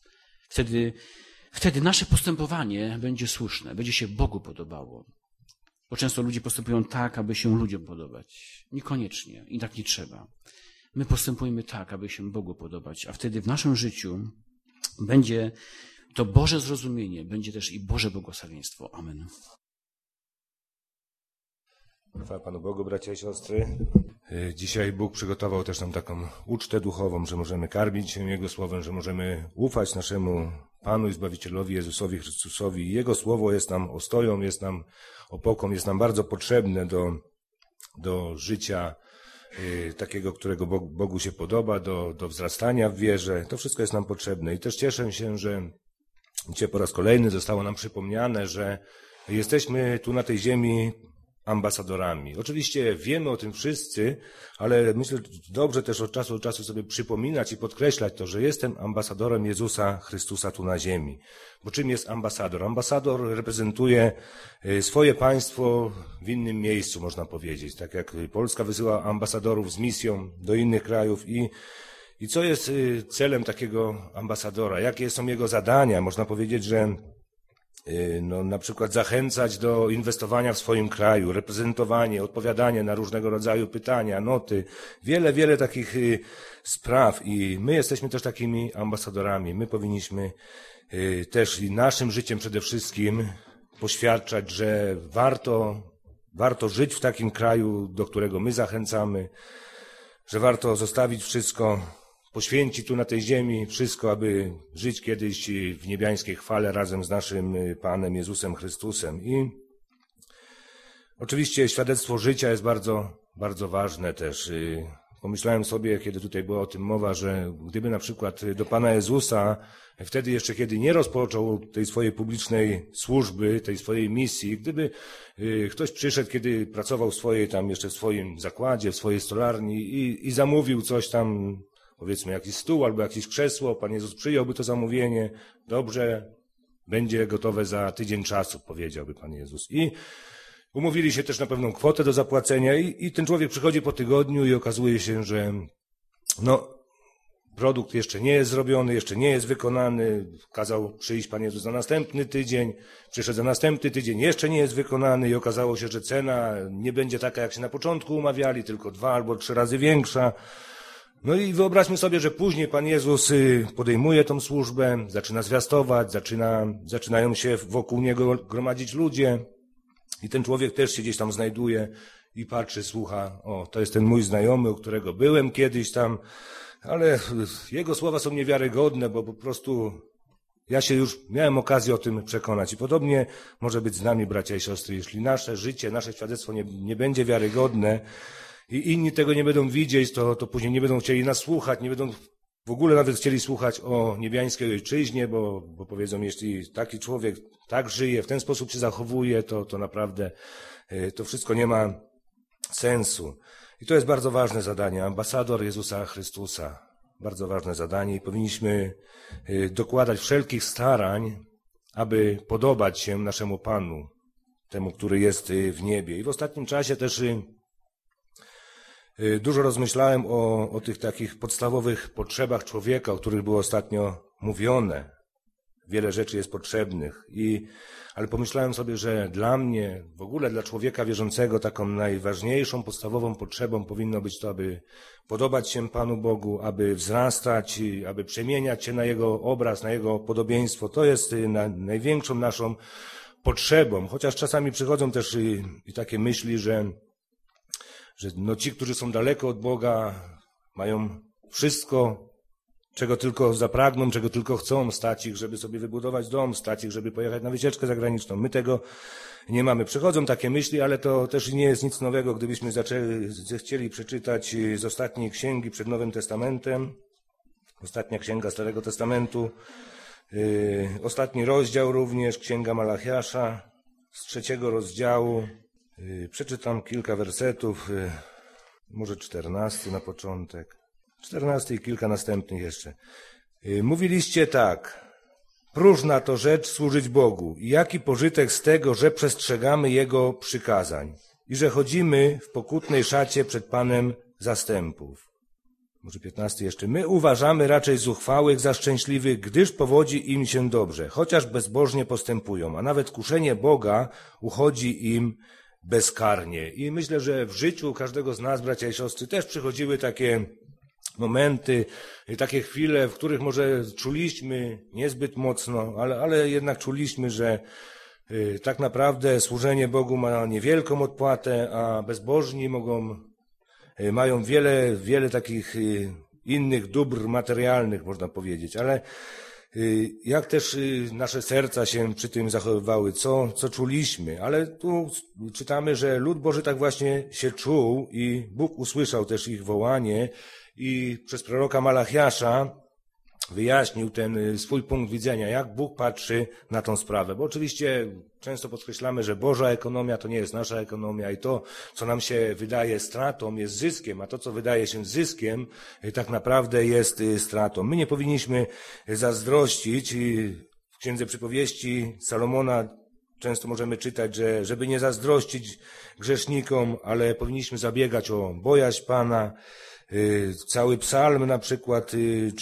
Wtedy nasze postępowanie będzie słuszne, będzie się Bogu podobało. Bo często ludzie postępują tak, aby się ludziom podobać. Niekoniecznie i tak nie trzeba. My postępujemy tak, aby się Bogu podobać, a wtedy w naszym życiu będzie to Boże zrozumienie, będzie też i Boże błogosławieństwo. Amen. Chwała Panu Bogu, bracia i siostry. Dzisiaj Bóg przygotował też nam taką ucztę duchową, że możemy karmić się Jego Słowem, że możemy ufać naszemu Panu i Zbawicielowi Jezusowi Chrystusowi. Jego Słowo jest nam ostoją, jest nam opoką, jest nam bardzo potrzebne do życia takiego, którego Bogu się podoba, do wzrastania w wierze. To wszystko jest nam potrzebne. I też cieszę się, że dzisiaj po raz kolejny zostało nam przypomniane, że jesteśmy tu na tej ziemi ambasadorami. Oczywiście wiemy o tym wszyscy, ale myślę, że dobrze też od czasu do czasu sobie przypominać i podkreślać to, że jestem ambasadorem Jezusa Chrystusa tu na ziemi. Bo czym jest ambasador? Ambasador reprezentuje swoje państwo w innym miejscu, można powiedzieć. Tak jak Polska wysyła ambasadorów z misją do innych krajów i co jest celem takiego ambasadora? Jakie są jego zadania? Można powiedzieć, że na przykład zachęcać do inwestowania w swoim kraju, reprezentowanie, odpowiadanie na różnego rodzaju pytania, noty, wiele takich spraw i my jesteśmy też takimi ambasadorami. My powinniśmy też i naszym życiem przede wszystkim poświadczać, że warto żyć w takim kraju, do którego my zachęcamy, że warto zostawić wszystko, poświęcić tu na tej ziemi wszystko, aby żyć kiedyś w niebiańskiej chwale razem z naszym Panem Jezusem Chrystusem. I oczywiście świadectwo życia jest bardzo, bardzo ważne też. Pomyślałem sobie, kiedy tutaj była o tym mowa, że gdyby na przykład do Pana Jezusa, wtedy jeszcze kiedy nie rozpoczął tej swojej publicznej służby, tej swojej misji, gdyby ktoś przyszedł, kiedy pracował jeszcze w swoim zakładzie, w swojej stolarni i zamówił coś tam, powiedzmy jakiś stół albo jakieś krzesło, Pan Jezus przyjąłby to zamówienie, dobrze, będzie gotowe za tydzień czasu, powiedziałby Pan Jezus. I umówili się też na pewną kwotę do zapłacenia i ten człowiek przychodzi po tygodniu i okazuje się, że produkt jeszcze nie jest zrobiony, jeszcze nie jest wykonany. Kazał przyjść Pan Jezus za następny tydzień, przyszedł za następny tydzień, jeszcze nie jest wykonany i okazało się, że cena nie będzie taka, jak się na początku umawiali, tylko 2 albo 3 razy większa. No i wyobraźmy sobie, że później Pan Jezus podejmuje tą służbę, zaczyna zwiastować, zaczynają się wokół Niego gromadzić ludzie i ten człowiek też się gdzieś tam znajduje i patrzy, słucha, o, to jest ten mój znajomy, u którego byłem kiedyś tam, ale jego słowa są niewiarygodne, bo po prostu ja się już miałem okazję o tym przekonać. I podobnie może być z nami, bracia i siostry, jeśli nasze życie, nasze świadectwo nie będzie wiarygodne i inni tego nie będą widzieć, to później nie będą chcieli nas słuchać, nie będą w ogóle nawet chcieli słuchać o niebiańskiej ojczyźnie, bo powiedzą, jeśli taki człowiek tak żyje, w ten sposób się zachowuje, to naprawdę to wszystko nie ma sensu. I to jest bardzo ważne zadanie, ambasador Jezusa Chrystusa. Bardzo ważne zadanie i powinniśmy dokładać wszelkich starań, aby podobać się naszemu Panu, temu, który jest w niebie. I w ostatnim czasie też dużo rozmyślałem o tych takich podstawowych potrzebach człowieka, o których było ostatnio mówione. Wiele rzeczy jest potrzebnych, ale pomyślałem sobie, że dla mnie, w ogóle dla człowieka wierzącego, taką najważniejszą, podstawową potrzebą powinno być to, aby podobać się Panu Bogu, aby wzrastać, aby przemieniać się na Jego obraz, na Jego podobieństwo. To jest największą naszą potrzebą, chociaż czasami przychodzą też i takie myśli, że ci, którzy są daleko od Boga, mają wszystko, czego tylko zapragną, czego tylko chcą, stać ich, żeby sobie wybudować dom, stać ich, żeby pojechać na wycieczkę zagraniczną. My tego nie mamy. Przychodzą takie myśli, ale to też nie jest nic nowego, gdybyśmy chcieli przeczytać z ostatniej księgi przed Nowym Testamentem, ostatnia księga Starego Testamentu, ostatni rozdział również, księga Malachiasza, z 3 rozdziału. Przeczytam kilka wersetów, może 14 na początek. 14 i kilka następnych jeszcze. Mówiliście tak, próżna to rzecz służyć Bogu i jaki pożytek z tego, że przestrzegamy Jego przykazań i że chodzimy w pokutnej szacie przed Panem zastępów. Może 15 jeszcze. My uważamy raczej zuchwałych za szczęśliwych, gdyż powodzi im się dobrze, chociaż bezbożnie postępują, a nawet kuszenie Boga uchodzi im bezkarnie. I myślę, że w życiu każdego z nas, bracia i siostry, też przychodziły takie momenty, takie chwile, w których może czuliśmy niezbyt mocno, ale jednak czuliśmy, że tak naprawdę służenie Bogu ma niewielką odpłatę, a bezbożni mają wiele takich innych dóbr materialnych, można powiedzieć, ale jak też nasze serca się przy tym zachowywały, co czuliśmy, ale tu czytamy, że lud Boży tak właśnie się czuł i Bóg usłyszał też ich wołanie i przez proroka Malachiasza wyjaśnił ten swój punkt widzenia, jak Bóg patrzy na tą sprawę. Bo oczywiście często podkreślamy, że Boża ekonomia to nie jest nasza ekonomia i to, co nam się wydaje stratą, jest zyskiem, a to, co wydaje się zyskiem, tak naprawdę jest stratą. My nie powinniśmy zazdrościć. W Księdze Przypowieści Salomona często możemy czytać, że żeby nie zazdrościć grzesznikom, ale powinniśmy zabiegać o bojaźń Pana. Cały psalm, na przykład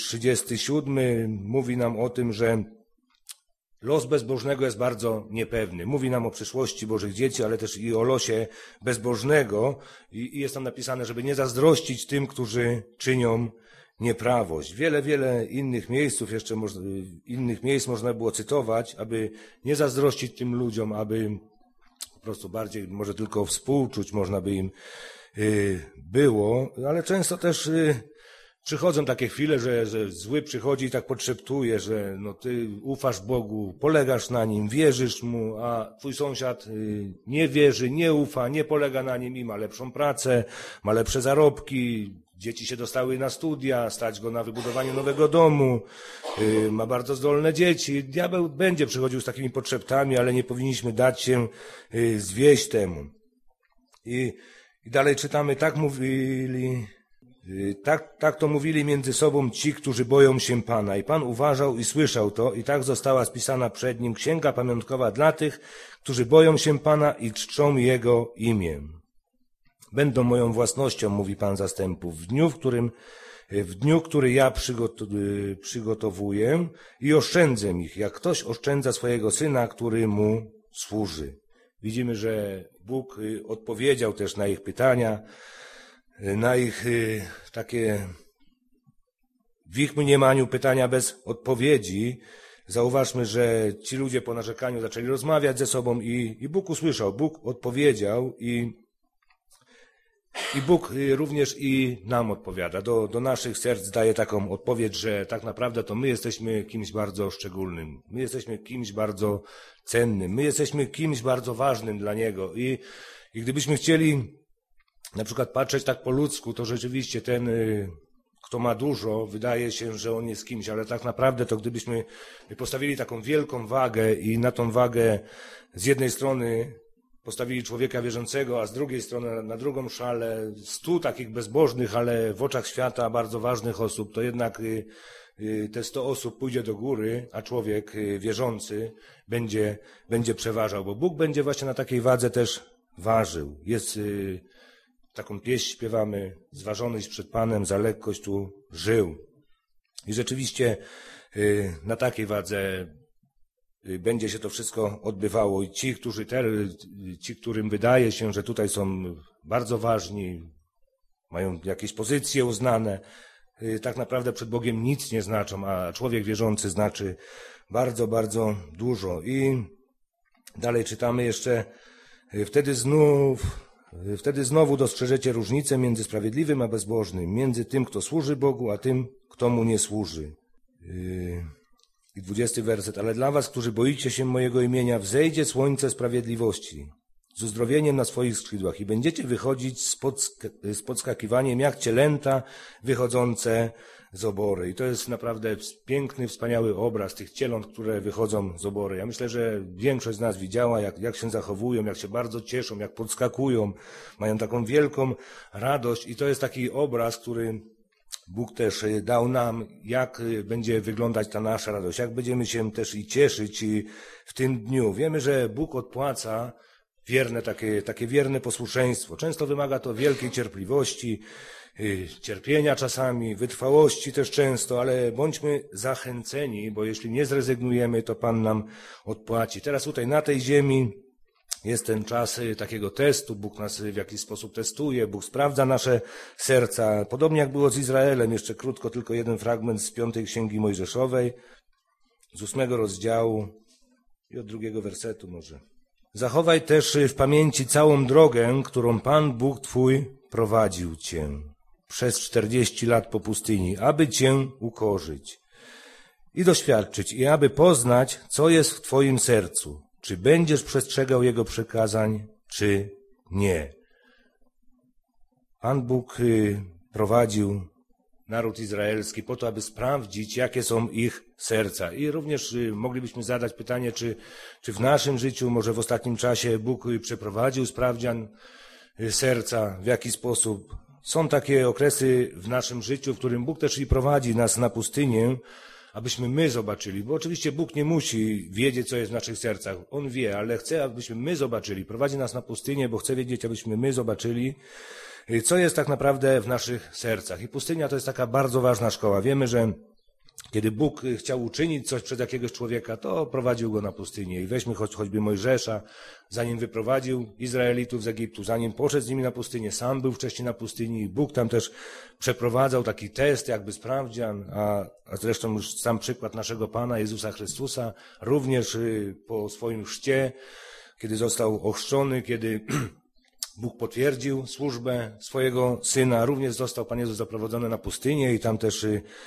37, mówi nam o tym, że los bezbożnego jest bardzo niepewny. Mówi nam o przyszłości Bożych dzieci, ale też i o losie bezbożnego i jest tam napisane, żeby nie zazdrościć tym, którzy czynią nieprawość. Wiele innych miejsców, innych miejsc można było cytować, aby nie zazdrościć tym ludziom, aby po prostu bardziej może tylko współczuć można by im było, ale często też przychodzą takie chwile, że zły przychodzi i tak podszeptuje, że no ty ufasz Bogu, polegasz na Nim, wierzysz Mu, a twój sąsiad nie wierzy, nie ufa, nie polega na Nim i ma lepszą pracę, ma lepsze zarobki, dzieci się dostały na studia, stać go na wybudowanie nowego domu, ma bardzo zdolne dzieci. Diabeł będzie przychodził z takimi podszeptami, ale nie powinniśmy dać się zwieść temu. I dalej czytamy, tak to mówili między sobą ci, którzy boją się Pana. I Pan uważał i słyszał to i tak została spisana przed Nim księga pamiątkowa dla tych, którzy boją się Pana i czczą Jego imię. Będą moją własnością, mówi Pan zastępów, w dniu, który ja przygotowuję i oszczędzę ich, jak ktoś oszczędza swojego syna, który mu służy. Widzimy, że Bóg odpowiedział też na ich pytania, na ich takie w ich mniemaniu pytania bez odpowiedzi. Zauważmy, że ci ludzie po narzekaniu zaczęli rozmawiać ze sobą i Bóg usłyszał, Bóg odpowiedział i Bóg również i nam odpowiada. Do naszych serc daje taką odpowiedź, że tak naprawdę to my jesteśmy kimś bardzo szczególnym. My jesteśmy kimś bardzo cennym. My jesteśmy kimś bardzo ważnym dla Niego. I gdybyśmy chcieli na przykład patrzeć tak po ludzku, to rzeczywiście ten, kto ma dużo, wydaje się, że on jest kimś, ale tak naprawdę to gdybyśmy postawili taką wielką wagę i na tą wagę z jednej strony postawili człowieka wierzącego, a z drugiej strony na drugą szalę 100 takich bezbożnych, ale w oczach świata bardzo ważnych osób, to jednak te 100 osób pójdzie do góry, a człowiek wierzący będzie przeważał, bo Bóg będzie właśnie na takiej wadze też ważył. Jest taką pieśń śpiewamy, zważonyś przed Panem, za lekkość tu żył. I rzeczywiście na takiej wadze będzie się to wszystko odbywało i ci, którym wydaje się, że tutaj są bardzo ważni, mają jakieś pozycje uznane, tak naprawdę przed Bogiem nic nie znaczą, a człowiek wierzący znaczy bardzo, bardzo dużo. I dalej czytamy jeszcze, wtedy znowu dostrzeżecie różnicę między sprawiedliwym a bezbożnym, między tym, kto służy Bogu, a tym, kto mu nie służy. I 20 werset. Ale dla was, którzy boicie się mojego imienia, wzejdzie słońce sprawiedliwości z uzdrowieniem na swoich skrzydłach i będziecie wychodzić z podskakiwaniem jak cielęta wychodzące z obory. I to jest naprawdę piękny, wspaniały obraz tych cieląt, które wychodzą z obory. Ja myślę, że większość z nas widziała, jak się zachowują, jak się bardzo cieszą, jak podskakują, mają taką wielką radość i to jest taki obraz, który Bóg też dał nam, jak będzie wyglądać ta nasza radość, jak będziemy się też i cieszyć w tym dniu. Wiemy, że Bóg odpłaca wierne, takie wierne posłuszeństwo. Często wymaga to wielkiej cierpliwości, cierpienia czasami, wytrwałości też często, ale bądźmy zachęceni, bo jeśli nie zrezygnujemy, to Pan nam odpłaci. Teraz tutaj na tej ziemi jest ten czas takiego testu, Bóg nas w jakiś sposób testuje, Bóg sprawdza nasze serca. Podobnie jak było z Izraelem, jeszcze krótko, tylko jeden fragment z 5 Księgi Mojżeszowej, z 8 rozdziału i od 2 wersetu może. Zachowaj też w pamięci całą drogę, którą Pan Bóg Twój prowadził Cię przez 40 lat po pustyni, aby Cię ukorzyć i doświadczyć, i aby poznać, co jest w Twoim sercu, czy będziesz przestrzegał Jego przykazań, czy nie. Pan Bóg prowadził naród izraelski po to, aby sprawdzić, jakie są ich serca. I również moglibyśmy zadać pytanie, czy w naszym życiu, może w ostatnim czasie Bóg przeprowadził sprawdzian serca, w jaki sposób. Są takie okresy w naszym życiu, w którym Bóg też i prowadzi nas na pustynię, abyśmy my zobaczyli, bo oczywiście Bóg nie musi wiedzieć, co jest w naszych sercach. On wie, ale chce, abyśmy my zobaczyli. Prowadzi nas na pustynię, bo chce wiedzieć, abyśmy my zobaczyli, co jest tak naprawdę w naszych sercach. I pustynia to jest taka bardzo ważna szkoła. Wiemy, że kiedy Bóg chciał uczynić coś przez jakiegoś człowieka, to prowadził go na pustynię. I weźmy choćby Mojżesza, zanim wyprowadził Izraelitów z Egiptu, zanim poszedł z nimi na pustynię, sam był wcześniej na pustyni i Bóg tam też przeprowadzał taki test, jakby sprawdzian, a zresztą już sam przykład naszego Pana Jezusa Chrystusa, również po swoim chrzcie, kiedy został ochrzczony, kiedy Bóg potwierdził służbę swojego Syna, również został Pan Jezus zaprowadzony na pustynię i tam też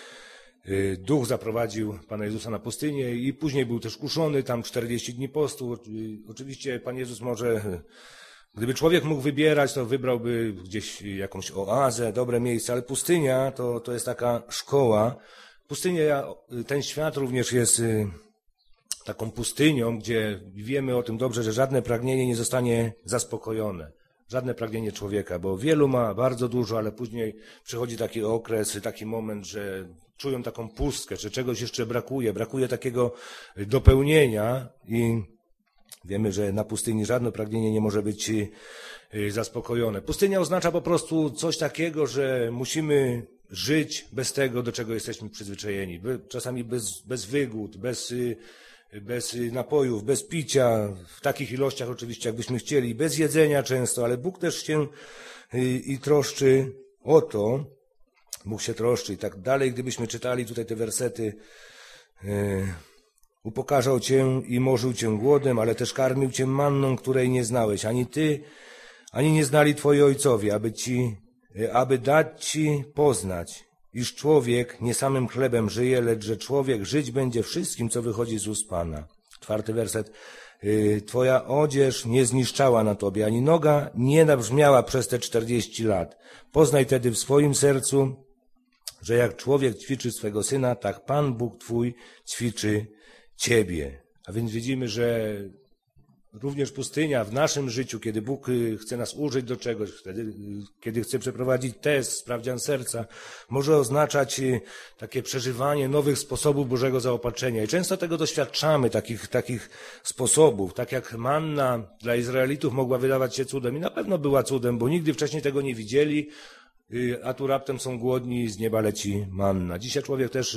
Duch zaprowadził Pana Jezusa na pustynię i później był też kuszony, tam 40 dni postu. Oczywiście Pan Jezus może, gdyby człowiek mógł wybierać, to wybrałby gdzieś jakąś oazę, dobre miejsce, ale pustynia to jest taka szkoła. Pustynia, ten świat również jest taką pustynią, gdzie wiemy o tym dobrze, że żadne pragnienie nie zostanie zaspokojone. Żadne pragnienie człowieka, bo wielu ma bardzo dużo, ale później przychodzi taki okres, taki moment, że czują taką pustkę, że czegoś jeszcze brakuje takiego dopełnienia i wiemy, że na pustyni żadne pragnienie nie może być zaspokojone. Pustynia oznacza po prostu coś takiego, że musimy żyć bez tego, do czego jesteśmy przyzwyczajeni. Czasami bez wygód, bez napojów, bez picia, w takich ilościach oczywiście, jakbyśmy chcieli, bez jedzenia często, ale Bóg też się i troszczy o to, Bóg się troszczy i tak dalej. Gdybyśmy czytali tutaj te wersety, upokarzał cię i morzył cię głodem, ale też karmił cię manną, której nie znałeś. Ani ty, ani nie znali twoi ojcowie, aby dać ci poznać, iż człowiek nie samym chlebem żyje, lecz że człowiek żyć będzie wszystkim, co wychodzi z ust Pana. 4 werset. Twoja odzież nie zniszczała na tobie, ani noga nie nabrzmiała przez te 40 lat. Poznaj tedy w swoim sercu, że jak człowiek ćwiczy swego syna, tak Pan Bóg twój ćwiczy ciebie. A więc widzimy, że również pustynia w naszym życiu, kiedy Bóg chce nas użyć do czegoś, kiedy chce przeprowadzić test, sprawdzian serca, może oznaczać takie przeżywanie nowych sposobów Bożego zaopatrzenia. I często tego doświadczamy, takich sposobów, tak jak manna dla Izraelitów mogła wydawać się cudem. I na pewno była cudem, bo nigdy wcześniej tego nie widzieli, a tu raptem są głodni i z nieba leci manna. Dzisiaj człowiek też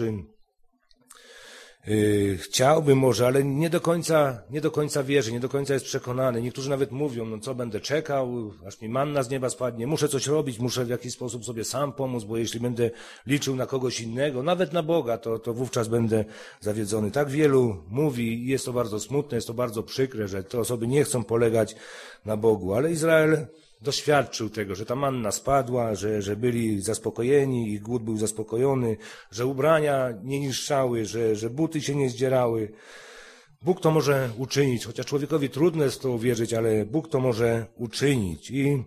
chciałby może, ale nie do końca wierzy, nie do końca jest przekonany. Niektórzy nawet mówią, no co, będę czekał, aż mi manna z nieba spadnie, muszę coś robić, muszę w jakiś sposób sobie sam pomóc, bo jeśli będę liczył na kogoś innego, nawet na Boga, to wówczas będę zawiedzony. Tak wielu mówi i jest to bardzo smutne, jest to bardzo przykre, że te osoby nie chcą polegać na Bogu, ale Izrael doświadczył tego, że ta manna spadła, że byli zaspokojeni, ich głód był zaspokojony, że ubrania nie niszczały, że buty się nie zdzierały. Bóg to może uczynić, chociaż człowiekowi trudno jest w to uwierzyć, ale Bóg to może uczynić. I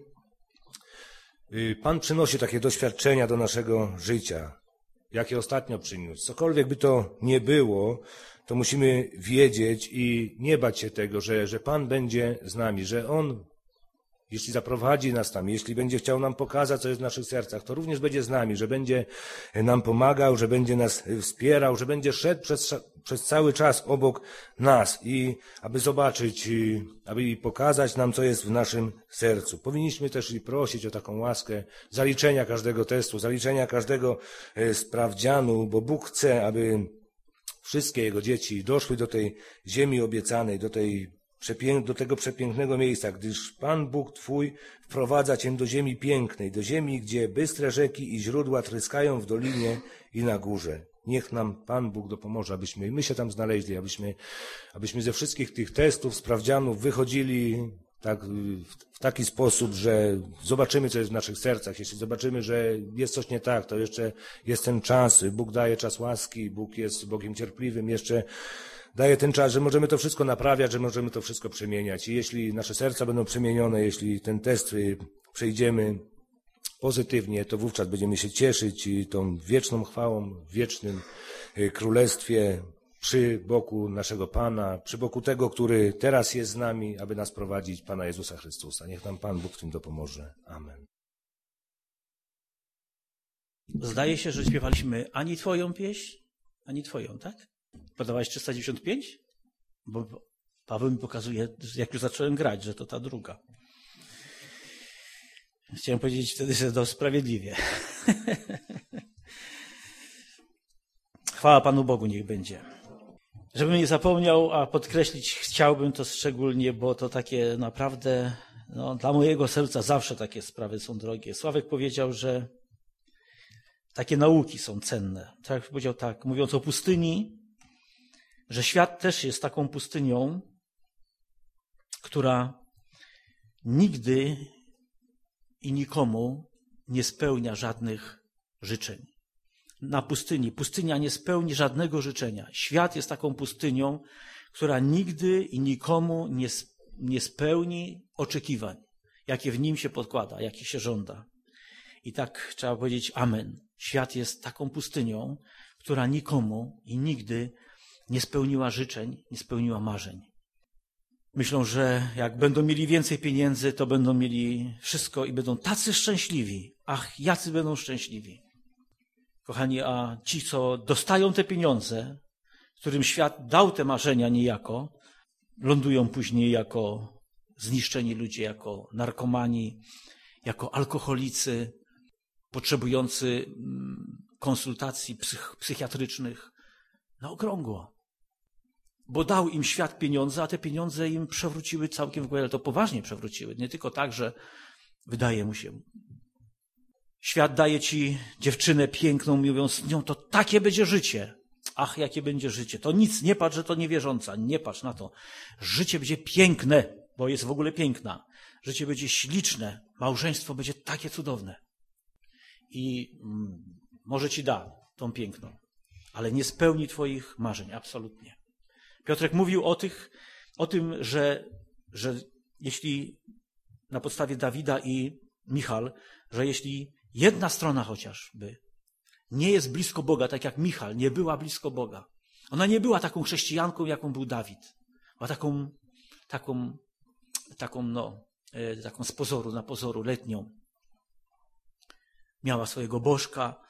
Pan przynosi takie doświadczenia do naszego życia, jakie ostatnio przyniósł. Cokolwiek by to nie było, to musimy wiedzieć i nie bać się tego, że Pan będzie z nami, że On, jeśli zaprowadzi nas tam, jeśli będzie chciał nam pokazać, co jest w naszych sercach, to również będzie z nami, że będzie nam pomagał, że będzie nas wspierał, że będzie szedł przez cały czas obok nas i aby zobaczyć, aby pokazać nam, co jest w naszym sercu. Powinniśmy też i prosić o taką łaskę zaliczenia każdego testu, zaliczenia każdego sprawdzianu, bo Bóg chce, aby wszystkie Jego dzieci doszły do tej ziemi obiecanej, do tego przepięknego miejsca, gdyż Pan Bóg Twój wprowadza Cię do ziemi pięknej, do ziemi, gdzie bystre rzeki i źródła tryskają w dolinie i na górze. Niech nam Pan Bóg dopomoże, abyśmy my się tam znaleźli, abyśmy ze wszystkich tych testów, sprawdzianów wychodzili w taki sposób, że zobaczymy, co jest w naszych sercach. Jeśli zobaczymy, że jest coś nie tak, to jeszcze jest ten czas. Bóg daje czas łaski, Bóg jest Bogiem cierpliwym, jeszcze daje ten czas, że możemy to wszystko naprawiać, że możemy to wszystko przemieniać. I jeśli nasze serca będą przemienione, jeśli ten test przejdziemy pozytywnie, to wówczas będziemy się cieszyć i tą wieczną chwałą, w wiecznym królestwie przy boku naszego Pana, przy boku tego, który teraz jest z nami, aby nas prowadzić, Pana Jezusa Chrystusa. Niech nam Pan Bóg w tym dopomoże. Amen. Zdaje się, że śpiewaliśmy ani Twoją pieśń, ani Twoją, tak? Podawałeś 395? Bo Paweł mi pokazuje, jak już zacząłem grać, że to ta druga. Chciałem powiedzieć wtedy, że to sprawiedliwie. Chwała Panu Bogu niech będzie. Żebym nie zapomniał, a podkreślić chciałbym to szczególnie, bo to takie naprawdę, dla mojego serca zawsze takie sprawy są drogie. Sławek powiedział, że takie nauki są cenne. Tak powiedział tak, mówiąc o pustyni, że świat też jest taką pustynią, która nigdy i nikomu nie spełnia żadnych życzeń. Na pustyni. Pustynia nie spełni żadnego życzenia. Świat jest taką pustynią, która nigdy i nikomu nie spełni oczekiwań, jakie w nim się podkłada, jakie się żąda. I tak trzeba powiedzieć amen. Świat jest taką pustynią, która nikomu i nigdy nie spełniła życzeń, nie spełniła marzeń. Myślą, że jak będą mieli więcej pieniędzy, to będą mieli wszystko i będą tacy szczęśliwi. Ach, jacy będą szczęśliwi. Kochani, a ci, co dostają te pieniądze, którym świat dał te marzenia niejako, lądują później jako zniszczeni ludzie, jako narkomani, jako alkoholicy, potrzebujący konsultacji psychiatrycznych na okrągło. Bo dał im świat pieniądze, a te pieniądze im przewróciły całkiem w głowę, ale to poważnie przewróciły. Nie tylko tak, że wydaje mu się. Świat daje ci dziewczynę piękną, mówiąc z nią, to takie będzie życie. Ach, jakie będzie życie. To nic, nie patrz, że to niewierząca. Nie patrz na to. Życie będzie piękne, bo jest w ogóle piękna. Życie będzie śliczne. Małżeństwo będzie takie cudowne. I może ci da tą piękną, ale nie spełni twoich marzeń. Absolutnie. Piotrek mówił o tym, że jeśli na podstawie Dawida i Michal, że jeśli jedna strona chociażby nie jest blisko Boga, tak jak Michal nie była blisko Boga. Ona nie była taką chrześcijanką, jaką był Dawid. Była taką z pozoru, na pozoru letnią. Miała swojego bożka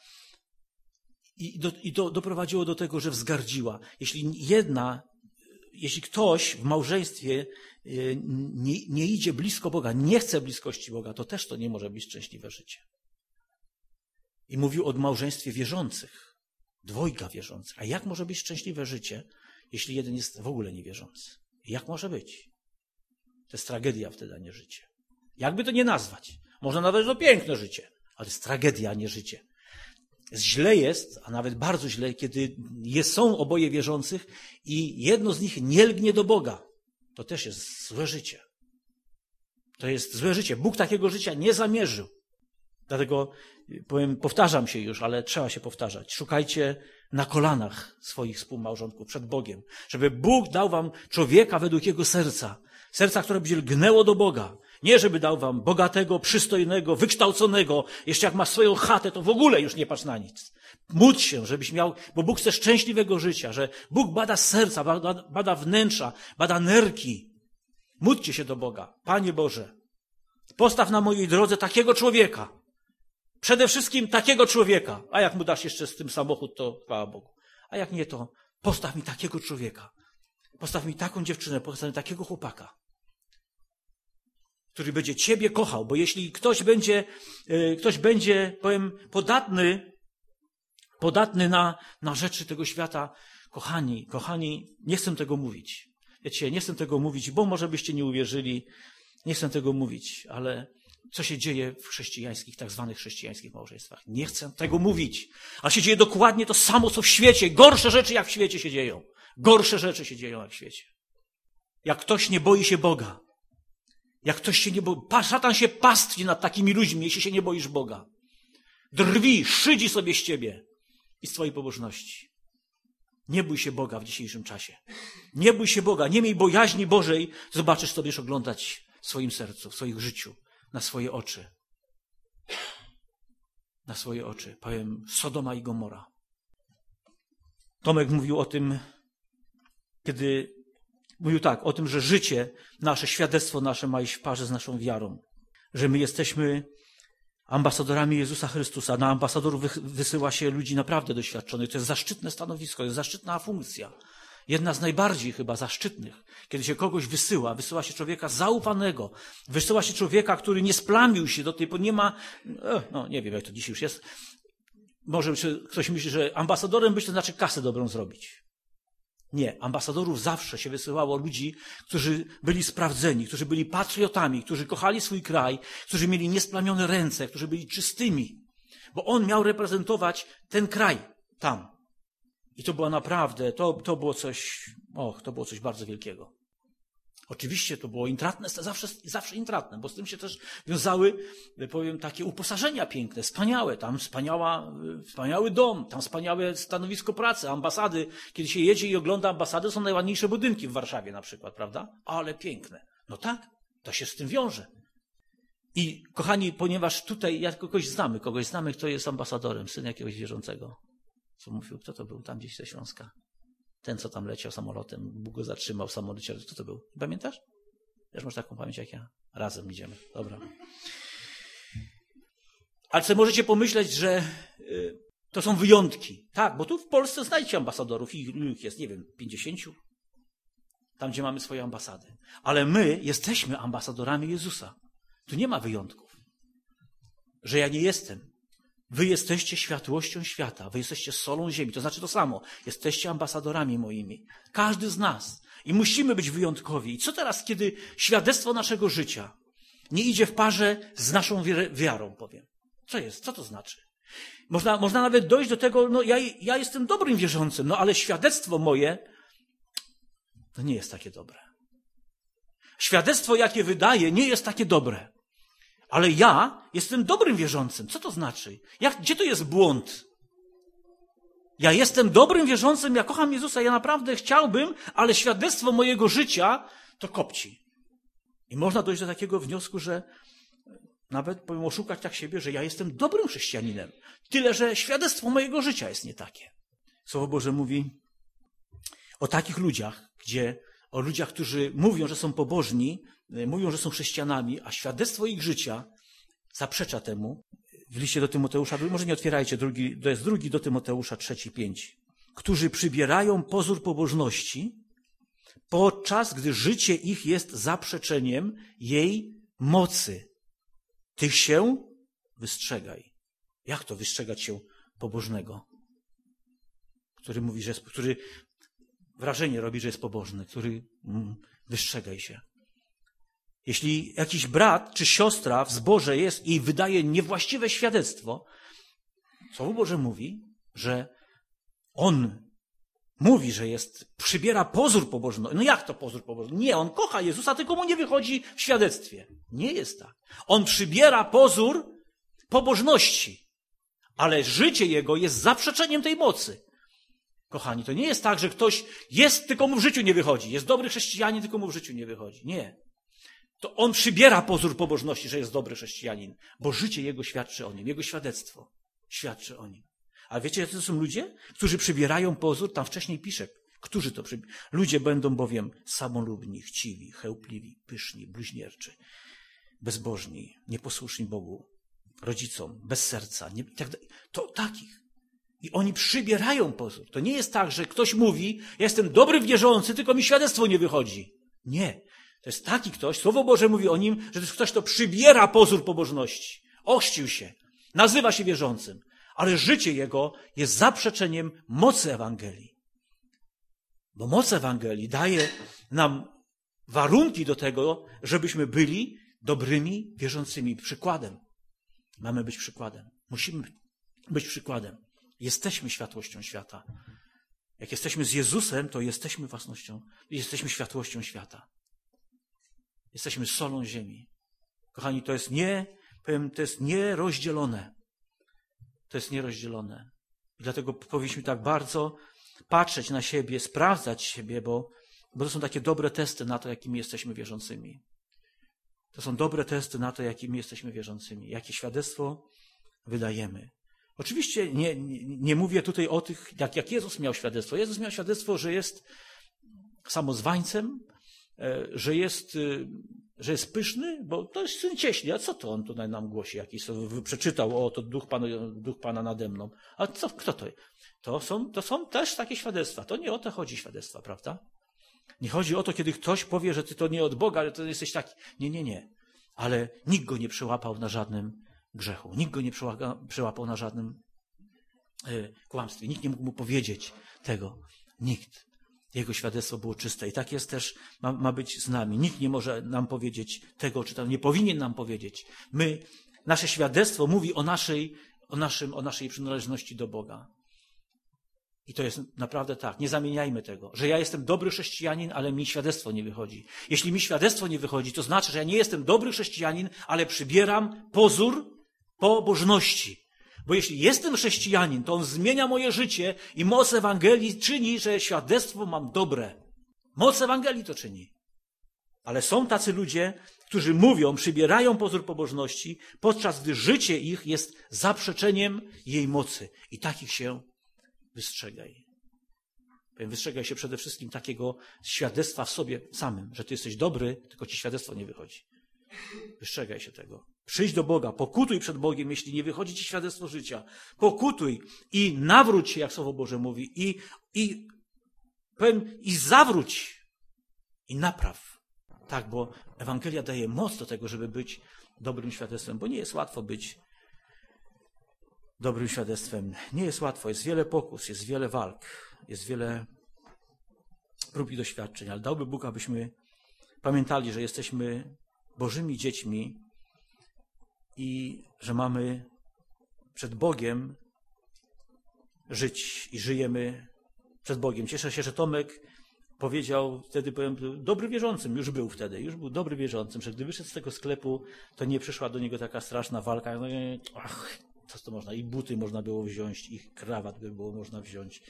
i to doprowadziło do tego, że wzgardziła. Jeśli ktoś w małżeństwie nie idzie blisko Boga, nie chce bliskości Boga, to też to nie może być szczęśliwe życie. I mówił o małżeństwie wierzących, dwojga wierzących. A jak może być szczęśliwe życie, jeśli jeden jest w ogóle niewierzący? Jak może być? To jest tragedia wtedy, a nie życie. Jakby to nie nazwać? Można nazwać to piękne życie, ale to jest tragedia, a nie życie. Źle jest, a nawet bardzo źle, kiedy są oboje wierzących i jedno z nich nie lgnie do Boga. To też jest złe życie. To jest złe życie. Bóg takiego życia nie zamierzył. Dlatego powtarzam się już, ale trzeba się powtarzać. Szukajcie na kolanach swoich współmałżonków przed Bogiem, żeby Bóg dał wam człowieka według jego serca. Serca, które będzie lgnęło do Boga. Nie, żeby dał wam bogatego, przystojnego, wykształconego. Jeszcze jak masz swoją chatę, to w ogóle już nie patrz na nic. Módl się, żebyś miał, bo Bóg chce szczęśliwego życia, że Bóg bada serca, bada wnętrza, bada nerki. Módlcie się do Boga. Panie Boże, postaw na mojej drodze takiego człowieka. Przede wszystkim takiego człowieka. A jak mu dasz jeszcze z tym samochód, to chwała Bogu. A jak nie, to postaw mi takiego człowieka. Postaw mi taką dziewczynę, postaw mi takiego chłopaka, który będzie Ciebie kochał, bo jeśli ktoś będzie, powiem, podatny na rzeczy tego świata, kochani, nie chcę tego mówić. Wiecie, nie chcę tego mówić, bo może byście nie uwierzyli, nie chcę tego mówić, ale co się dzieje w chrześcijańskich, tak zwanych chrześcijańskich małżeństwach? Nie chcę tego mówić, a się dzieje dokładnie to samo, co w świecie. Gorsze rzeczy jak w świecie się dzieją. Gorsze rzeczy się dzieją jak w świecie. Jak ktoś nie boi się Boga, jak ktoś się nie boi, szatan się pastwi nad takimi ludźmi, jeśli się nie boisz Boga. Drwi, szydzi sobie z ciebie i z twojej pobożności. Nie bój się Boga w dzisiejszym czasie. Nie bój się Boga, nie miej bojaźni Bożej, zobaczysz, co będziesz oglądać w swoim sercu, w swoim życiu, na swoje oczy. Na swoje oczy. Powiem, Sodoma i Gomora. Tomek mówił o tym, o tym, że życie nasze, świadectwo nasze ma iść w parze z naszą wiarą. Że my jesteśmy ambasadorami Jezusa Chrystusa. Na ambasadorów wysyła się ludzi naprawdę doświadczonych. To jest zaszczytne stanowisko, to jest zaszczytna funkcja. Jedna z najbardziej chyba zaszczytnych. Kiedy się kogoś wysyła się człowieka zaufanego, wysyła się człowieka, który nie splamił się do tej pory, nie ma, nie wiem jak to dziś już jest. Może ktoś myśli, że ambasadorem być to znaczy kasę dobrą zrobić. Nie, ambasadorów zawsze się wysyłało ludzi, którzy byli sprawdzeni, którzy byli patriotami, którzy kochali swój kraj, którzy mieli niesplamione ręce, którzy byli czystymi. Bo on miał reprezentować ten kraj tam. I to była naprawdę, to było coś bardzo wielkiego. Oczywiście to było intratne, zawsze intratne, bo z tym się też wiązały, powiem, takie uposażenia piękne, wspaniałe. Tam wspaniały dom, tam wspaniałe stanowisko pracy, ambasady. Kiedy się jedzie i ogląda ambasady, są najładniejsze budynki w Warszawie na przykład, prawda? Ale piękne. No tak, to się z tym wiąże. I kochani, ponieważ tutaj kogoś znamy, kto jest ambasadorem, syn jakiegoś wierzącego. Co mówił, kto to był tam gdzieś ze Śląska? Ten, co tam leciał samolotem, Bóg go zatrzymał w samolocie. Kto to był? Pamiętasz? Też masz taką pamięć jak ja? Razem idziemy. Dobra. Ale co możecie pomyśleć, że to są wyjątki. Tak, bo tu w Polsce znajdziecie ambasadorów. Ich jest, nie wiem, 50. Tam, gdzie mamy swoje ambasady. Ale my jesteśmy ambasadorami Jezusa. Tu nie ma wyjątków. Że ja nie jestem. Wy jesteście światłością świata, wy jesteście solą ziemi, to znaczy to samo. Jesteście ambasadorami moimi. Każdy z nas. I musimy być wyjątkowi. I co teraz, kiedy świadectwo naszego życia nie idzie w parze z naszą wiarą, powiem. Co jest? Co to znaczy? Można nawet dojść do tego, no ja jestem dobrym wierzącym, no ale świadectwo moje to nie jest takie dobre. Świadectwo, jakie wydaję, nie jest takie dobre. Ale ja jestem dobrym wierzącym. Co to znaczy? Gdzie to jest błąd? Ja jestem dobrym wierzącym, ja kocham Jezusa, ja naprawdę chciałbym, ale świadectwo mojego życia to kopci. I można dojść do takiego wniosku, że nawet powiem oszukać tak siebie, że ja jestem dobrym chrześcijaninem. Tyle, że świadectwo mojego życia jest nie takie. Słowo Boże mówi o takich ludziach, o ludziach, którzy mówią, że są pobożni, mówią, że są chrześcijanami, a świadectwo ich życia zaprzecza temu. W liście do Tymoteusza, może nie otwierajcie, to jest 2 do Tymoteusza 3:5. Którzy przybierają pozór pobożności, podczas gdy życie ich jest zaprzeczeniem jej mocy. Tych się wystrzegaj. Jak to wystrzegać się pobożnego? Który mówi, który wrażenie robi, że jest pobożny, wystrzegaj się. Jeśli jakiś brat czy siostra w zborze jest i wydaje niewłaściwe świadectwo, Słowo Boże mówi, że on mówi, że przybiera pozór pobożności. No jak to pozór pobożności? Nie, on kocha Jezusa, tylko mu nie wychodzi w świadectwie. Nie jest tak. On przybiera pozór pobożności, ale życie jego jest zaprzeczeniem tej mocy. Kochani, to nie jest tak, że ktoś jest, tylko mu w życiu nie wychodzi. Jest dobry chrześcijanin, tylko mu w życiu nie wychodzi. Nie. To on przybiera pozór pobożności, że jest dobry chrześcijanin, bo życie jego świadczy o nim, jego świadectwo świadczy o nim. A wiecie, jacy to są ludzie, którzy przybierają pozór? Tam wcześniej pisze, którzy to przybierają. Ludzie będą bowiem samolubni, chciwi, chełpliwi, pyszni, bluźnierczy, bezbożni, nieposłuszni Bogu, rodzicom, bez serca. To takich. I oni przybierają pozór. To nie jest tak, że ktoś mówi, ja jestem dobry wierzący, tylko mi świadectwo nie wychodzi. Nie. To jest taki ktoś, Słowo Boże mówi o nim, że to jest ktoś, kto przybiera pozór pobożności. Ochrzcił się, nazywa się wierzącym, ale życie jego jest zaprzeczeniem mocy Ewangelii. Bo moc Ewangelii daje nam warunki do tego, żebyśmy byli dobrymi, wierzącymi. Przykładem. Mamy być przykładem. Musimy być przykładem. Jesteśmy światłością świata. Jak jesteśmy z Jezusem, to jesteśmy własnością, jesteśmy światłością świata. Jesteśmy solą ziemi. Kochani, to jest nierozdzielone. To jest nierozdzielone. I dlatego powinniśmy tak bardzo patrzeć na siebie, sprawdzać siebie, bo to są takie dobre testy na to, jakimi jesteśmy wierzącymi. To są dobre testy na to, jakimi jesteśmy wierzącymi. Jakie świadectwo wydajemy. Oczywiście nie mówię tutaj o tych, jak Jezus miał świadectwo. Jezus miał świadectwo, że jest samozwańcem, że jest pyszny, bo to jest syn cieśli. A co to on tutaj nam głosi? Jakiś przeczytał, to duch Pana nade mną. A kto to jest? To są też takie świadectwa. To nie o to chodzi świadectwa, prawda? Nie chodzi o to, kiedy ktoś powie, że ty to nie od Boga, ale to jesteś taki. Nie. Ale nikt go nie przełapał na żadnym grzechu. Nikt go nie przełapał na żadnym kłamstwie. Nikt nie mógł mu powiedzieć tego. Nikt. Jego świadectwo było czyste. I tak jest też, ma być z nami. Nikt nie może nam powiedzieć tego, czy tam nie powinien nam powiedzieć. Nasze świadectwo mówi o naszej przynależności do Boga. I to jest naprawdę tak. Nie zamieniajmy tego, że ja jestem dobry chrześcijanin, ale mi świadectwo nie wychodzi. Jeśli mi świadectwo nie wychodzi, to znaczy, że ja nie jestem dobry chrześcijanin, ale przybieram pozór pobożności. Bo jeśli jestem chrześcijanin, to on zmienia moje życie i moc Ewangelii czyni, że świadectwo mam dobre. Moc Ewangelii to czyni. Ale są tacy ludzie, którzy mówią, przybierają pozór pobożności, podczas gdy życie ich jest zaprzeczeniem jej mocy. I takich się wystrzegaj. Wystrzegaj się przede wszystkim takiego świadectwa w sobie samym, że ty jesteś dobry, tylko ci świadectwo nie wychodzi. Wystrzegaj się tego. Przyjdź do Boga, pokutuj przed Bogiem, jeśli nie wychodzi ci świadectwo życia. Pokutuj i nawróć się, jak Słowo Boże mówi, i zawróć i napraw. Tak, bo Ewangelia daje moc do tego, żeby być dobrym świadectwem, bo nie jest łatwo być dobrym świadectwem. Nie jest łatwo, jest wiele pokus, jest wiele walk, jest wiele prób i doświadczeń, ale dałby Bóg, abyśmy pamiętali, że jesteśmy Bożymi dziećmi i że mamy przed Bogiem żyć i żyjemy przed Bogiem. Cieszę się, że Tomek powiedział, wtedy powiem, dobry wierzącym, już był dobry wierzącym, że gdy wyszedł z tego sklepu, to nie przyszła do niego taka straszna walka. Ach, co to można? I buty można było wziąć, i krawat by było można wziąć.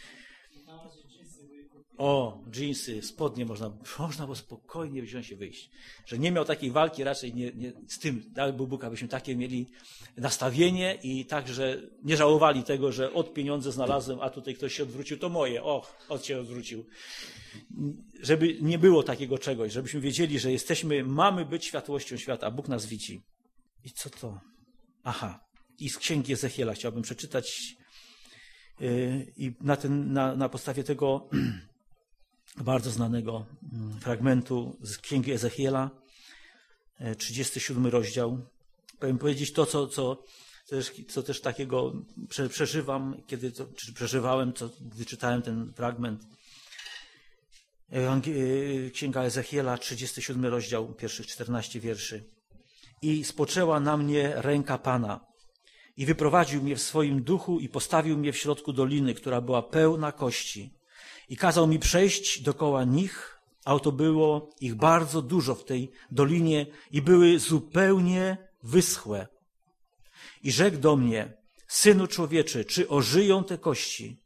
O, dżinsy, spodnie można było spokojnie wziąć i wyjść. Że nie miał takiej walki raczej nie z tym, tak był Bóg, abyśmy takie mieli nastawienie i tak, że nie żałowali tego, że od pieniądze znalazłem, a tutaj ktoś się odwrócił, to moje, od się odwrócił. Żeby nie było takiego czegoś, żebyśmy wiedzieli, że mamy być światłością świata, a Bóg nas widzi. I co to? Aha, i z księgi Ezechiela chciałbym przeczytać i na podstawie tego bardzo znanego fragmentu z księgi Ezechiela, 37 rozdział. Powiem powiedzieć to, co też takiego przeżywam, przeżywałem, gdy czytałem ten fragment. Księga Ezechiela, 37 rozdział, pierwszych 14 wierszy. I spoczęła na mnie ręka Pana i wyprowadził mnie w swoim duchu i postawił mnie w środku doliny, która była pełna kości. I kazał mi przejść dookoła nich, a oto było ich bardzo dużo w tej dolinie i były zupełnie wyschłe. I rzekł do mnie, Synu człowieczy, czy ożyją te kości?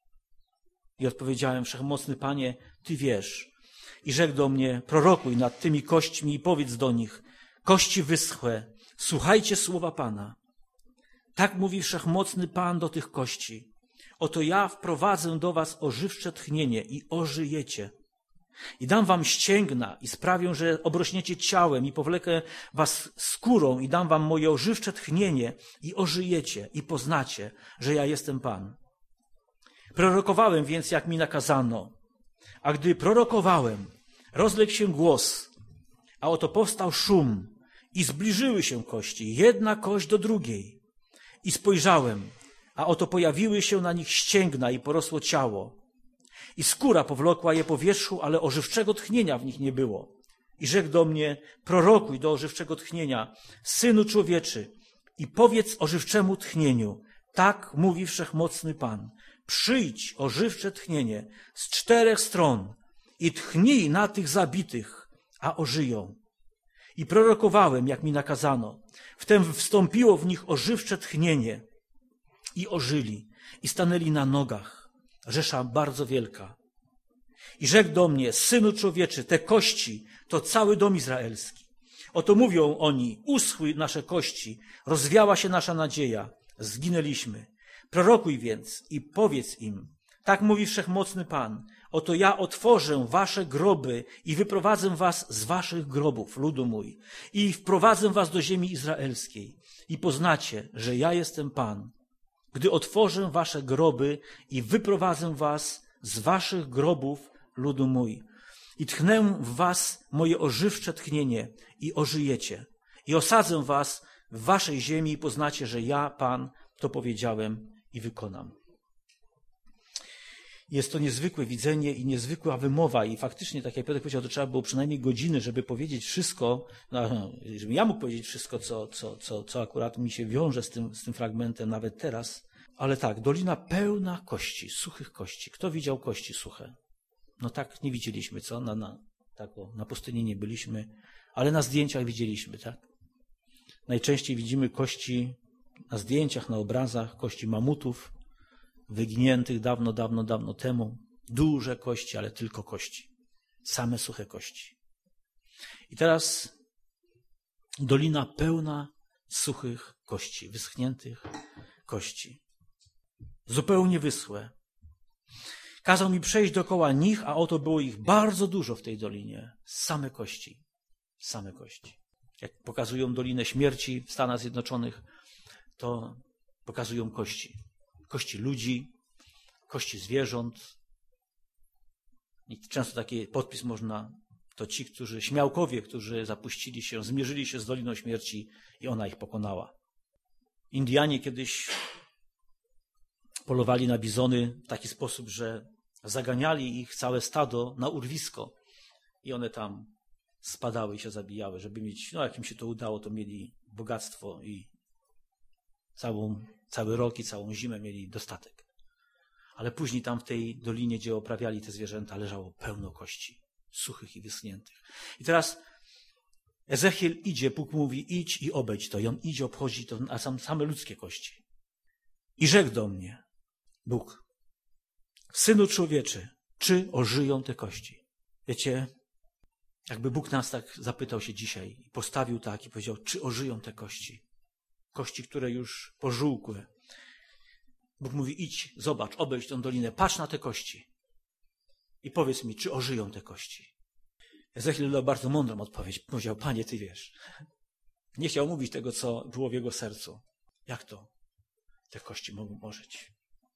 I odpowiedziałem, Wszechmocny Panie, Ty wiesz. I rzekł do mnie, prorokuj nad tymi kośćmi i powiedz do nich, kości wyschłe, słuchajcie słowa Pana. Tak mówi Wszechmocny Pan do tych kości. Oto ja wprowadzę do was ożywcze tchnienie i ożyjecie. I dam wam ścięgna i sprawię, że obrośniecie ciałem i powlekę was skórą i dam wam moje ożywcze tchnienie i ożyjecie i poznacie, że ja jestem Pan. Prorokowałem więc, jak mi nakazano. A gdy prorokowałem, rozległ się głos, a oto powstał szum i zbliżyły się kości, jedna kość do drugiej. I spojrzałem, a oto pojawiły się na nich ścięgna i porosło ciało. I skóra powlokła je po wierzchu, ale ożywczego tchnienia w nich nie było. I rzekł do mnie, prorokuj do ożywczego tchnienia, Synu człowieczy, i powiedz ożywczemu tchnieniu, tak mówi Wszechmocny Pan, przyjdź ożywcze tchnienie z 4 stron i tchnij na tych zabitych, a ożyją. I prorokowałem, jak mi nakazano. Wtem wstąpiło w nich ożywcze tchnienie i ożyli i stanęli na nogach. Rzesza bardzo wielka. I rzekł do mnie, Synu człowieczy, te kości to cały dom izraelski. Oto mówią oni, uschły nasze kości, rozwiała się nasza nadzieja, zginęliśmy. Prorokuj więc i powiedz im, tak mówi Wszechmocny Pan, oto ja otworzę wasze groby i wyprowadzę was z waszych grobów, ludu mój, i wprowadzę was do ziemi izraelskiej i poznacie, że ja jestem Pan, gdy otworzę wasze groby i wyprowadzę was z waszych grobów, ludu mój, i tchnę w was moje ożywcze tchnienie i ożyjecie, i osadzę was w waszej ziemi i poznacie, że ja, Pan, to powiedziałem i wykonam. Jest to niezwykłe widzenie i niezwykła wymowa i faktycznie, tak jak Piotr powiedział, to trzeba było przynajmniej godziny, żeby powiedzieć wszystko, żebym ja mógł powiedzieć wszystko, co akurat mi się wiąże z tym fragmentem nawet teraz. Ale tak, dolina pełna kości, suchych kości. Kto widział kości suche? No tak, nie widzieliśmy, co? Na pustyni nie byliśmy, ale na zdjęciach widzieliśmy, tak? Najczęściej widzimy kości na zdjęciach, na obrazach, kości mamutów, wyginiętych dawno temu. Duże kości, ale tylko kości. Same suche kości. I teraz dolina pełna suchych kości, wyschniętych kości. Zupełnie wyschłe. Kazał mi przejść dookoła nich, a oto było ich bardzo dużo w tej dolinie. Same kości. Same kości. Jak pokazują Dolinę Śmierci w Stanach Zjednoczonych, to pokazują kości. Kości ludzi, kości zwierząt. I często taki podpis można, to ci, śmiałkowie, którzy zapuścili się, zmierzyli się z Doliną Śmierci i ona ich pokonała. Indianie kiedyś polowali na bizony w taki sposób, że zaganiali ich całe stado na urwisko i one tam spadały i się zabijały, żeby mieć, jak im się to udało, to mieli bogactwo i Cały rok i całą zimę mieli dostatek. Ale później tam w tej dolinie, gdzie oprawiali te zwierzęta, leżało pełno kości, suchych i wyschniętych. I teraz Ezechiel idzie, Bóg mówi, idź i obejdź to. I on idzie, obchodzi to, a same ludzkie kości. I rzekł do mnie, Bóg, Synu człowieczy, czy ożyją te kości? Wiecie, jakby Bóg nas tak zapytał się dzisiaj, postawił tak i powiedział, czy ożyją te kości? Kości, które już pożółkły. Bóg mówi, idź, zobacz, obejdź tę dolinę, patrz na te kości i powiedz mi, czy ożyją te kości. Ezechiel dał bardzo mądrą odpowiedź. Powiedział, Panie, Ty wiesz. Nie chciał mówić tego, co było w jego sercu. Jak to te kości mogą ożyć?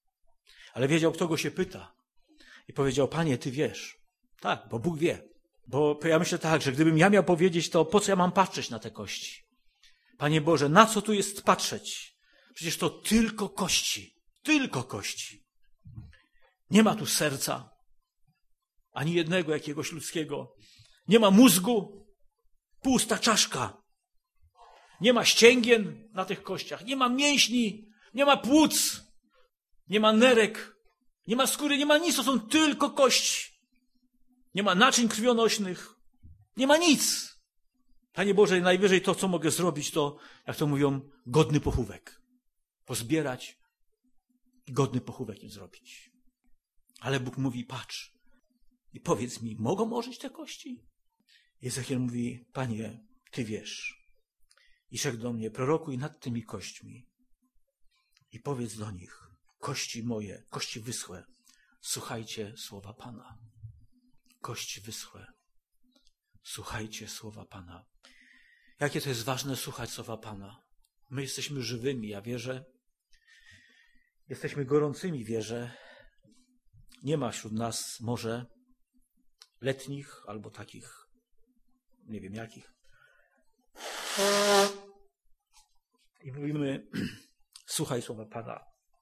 Ale wiedział, kto go się pyta. I powiedział, Panie, Ty wiesz. Tak, bo Bóg wie. Bo ja myślę tak, że gdybym ja miał powiedzieć, to po co ja mam patrzeć na te kości? Panie Boże, na co tu jest patrzeć? Przecież to tylko kości. Tylko kości. Nie ma tu serca. Ani jednego jakiegoś ludzkiego. Nie ma mózgu. Pusta czaszka. Nie ma ścięgien na tych kościach. Nie ma mięśni. Nie ma płuc. Nie ma nerek. Nie ma skóry. Nie ma nic. To są tylko kości. Nie ma naczyń krwionośnych. Nie ma nic. Panie Boże, najwyżej to, co mogę zrobić, to, jak to mówią, godny pochówek. Pozbierać i godny pochówek im zrobić. Ale Bóg mówi, patrz i powiedz mi, mogą ożyć te kości? Ezechiel mówi, Panie, Ty wiesz. I rzekł do mnie, prorokuj nad tymi kośćmi i powiedz do nich, kości moje, kości wyschłe, słuchajcie słowa Pana. Kości wyschłe, słuchajcie słowa Pana. Jakie to jest ważne słuchać słowa Pana. My jesteśmy żywymi, ja wierzę. Jesteśmy gorącymi, wierzę. Nie ma wśród nas może letnich albo takich, nie wiem jakich. I mówimy, słuchaj słowa Pana.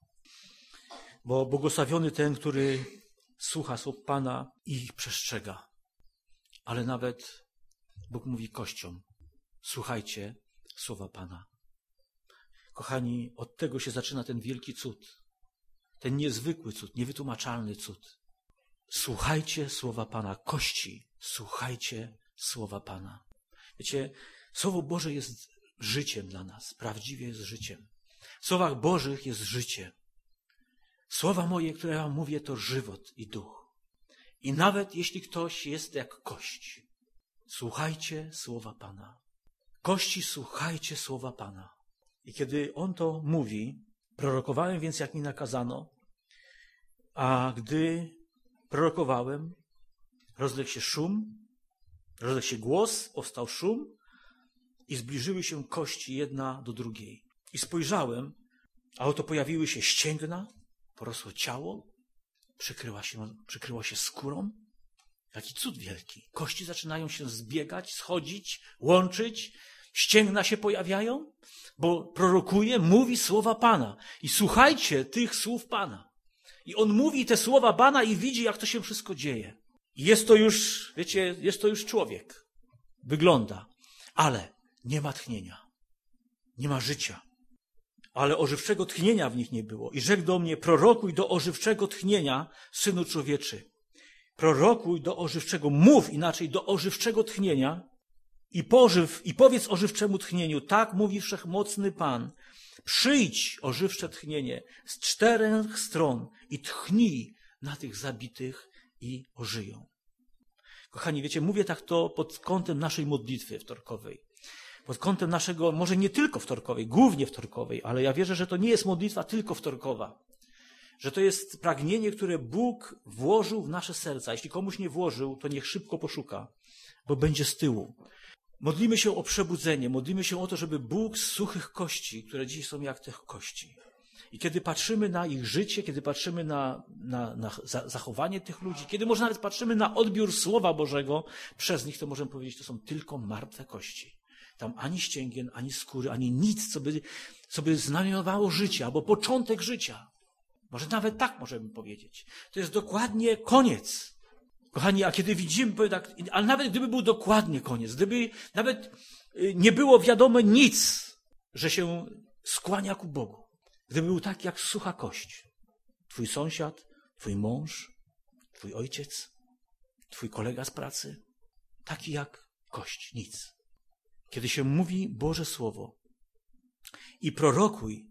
Bo błogosławiony ten, który słucha słów Pana i ich przestrzega. Ale nawet Bóg mówi kościom, słuchajcie słowa Pana. Kochani, od tego się zaczyna ten wielki cud. Ten niezwykły cud, niewytłumaczalny cud. Słuchajcie słowa Pana. Kości, słuchajcie słowa Pana. Wiecie, Słowo Boże jest życiem dla nas. Prawdziwie jest życiem. W słowach Bożych jest życie. Słowa moje, które wam mówię, to żywot i duch. I nawet jeśli ktoś jest jak kość, słuchajcie słowa Pana. Kości, słuchajcie słowa Pana. I kiedy On to mówi, prorokowałem więc, jak mi nakazano, a gdy prorokowałem, rozległ się szum, rozległ się głos, powstał szum i zbliżyły się kości jedna do drugiej. I spojrzałem, a oto pojawiły się ścięgna, porosło ciało, przykryło się skórą. Jaki cud wielki. Kości zaczynają się zbiegać, schodzić, łączyć. Ścięgna się pojawiają, bo prorokuje, mówi słowa Pana. I słuchajcie tych słów Pana. I on mówi te słowa Pana i widzi, jak to się wszystko dzieje. I jest to już, wiecie, jest to już człowiek. Wygląda. Ale nie ma tchnienia. Nie ma życia. Ale ożywczego tchnienia w nich nie było. I rzekł do mnie, prorokuj do ożywczego tchnienia, Synu człowieczy. Prorokuj do ożywczego, mów inaczej, do ożywczego tchnienia i powiedz ożywczemu tchnieniu, tak mówi wszechmocny Pan, przyjdź ożywcze tchnienie z 4 stron i tchnij na tych zabitych i ożyją. Kochani, wiecie, mówię tak to pod kątem naszej modlitwy wtorkowej. Pod kątem naszego, może nie tylko wtorkowej, głównie wtorkowej, ale ja wierzę, że to nie jest modlitwa tylko wtorkowa. Że to jest pragnienie, które Bóg włożył w nasze serca. Jeśli komuś nie włożył, to niech szybko poszuka, bo będzie z tyłu. Modlimy się o przebudzenie, modlimy się o to, żeby Bóg z suchych kości, które dziś są jak te kości. I kiedy patrzymy na ich życie, kiedy patrzymy na zachowanie tych ludzi, kiedy może nawet patrzymy na odbiór Słowa Bożego przez nich, to możemy powiedzieć, to są tylko martwe kości. Tam ani ścięgien, ani skóry, ani nic, co by znamionowało życie, albo początek życia. Może nawet tak możemy powiedzieć. To jest dokładnie koniec. Kochani, a kiedy widzimy, powiem tak, ale nawet gdyby był dokładnie koniec, gdyby nawet nie było wiadome nic, że się skłania ku Bogu. Gdyby był taki jak sucha kość. Twój sąsiad, twój mąż, twój ojciec, twój kolega z pracy. Taki jak kość, nic. Kiedy się mówi Boże Słowo i prorokuj,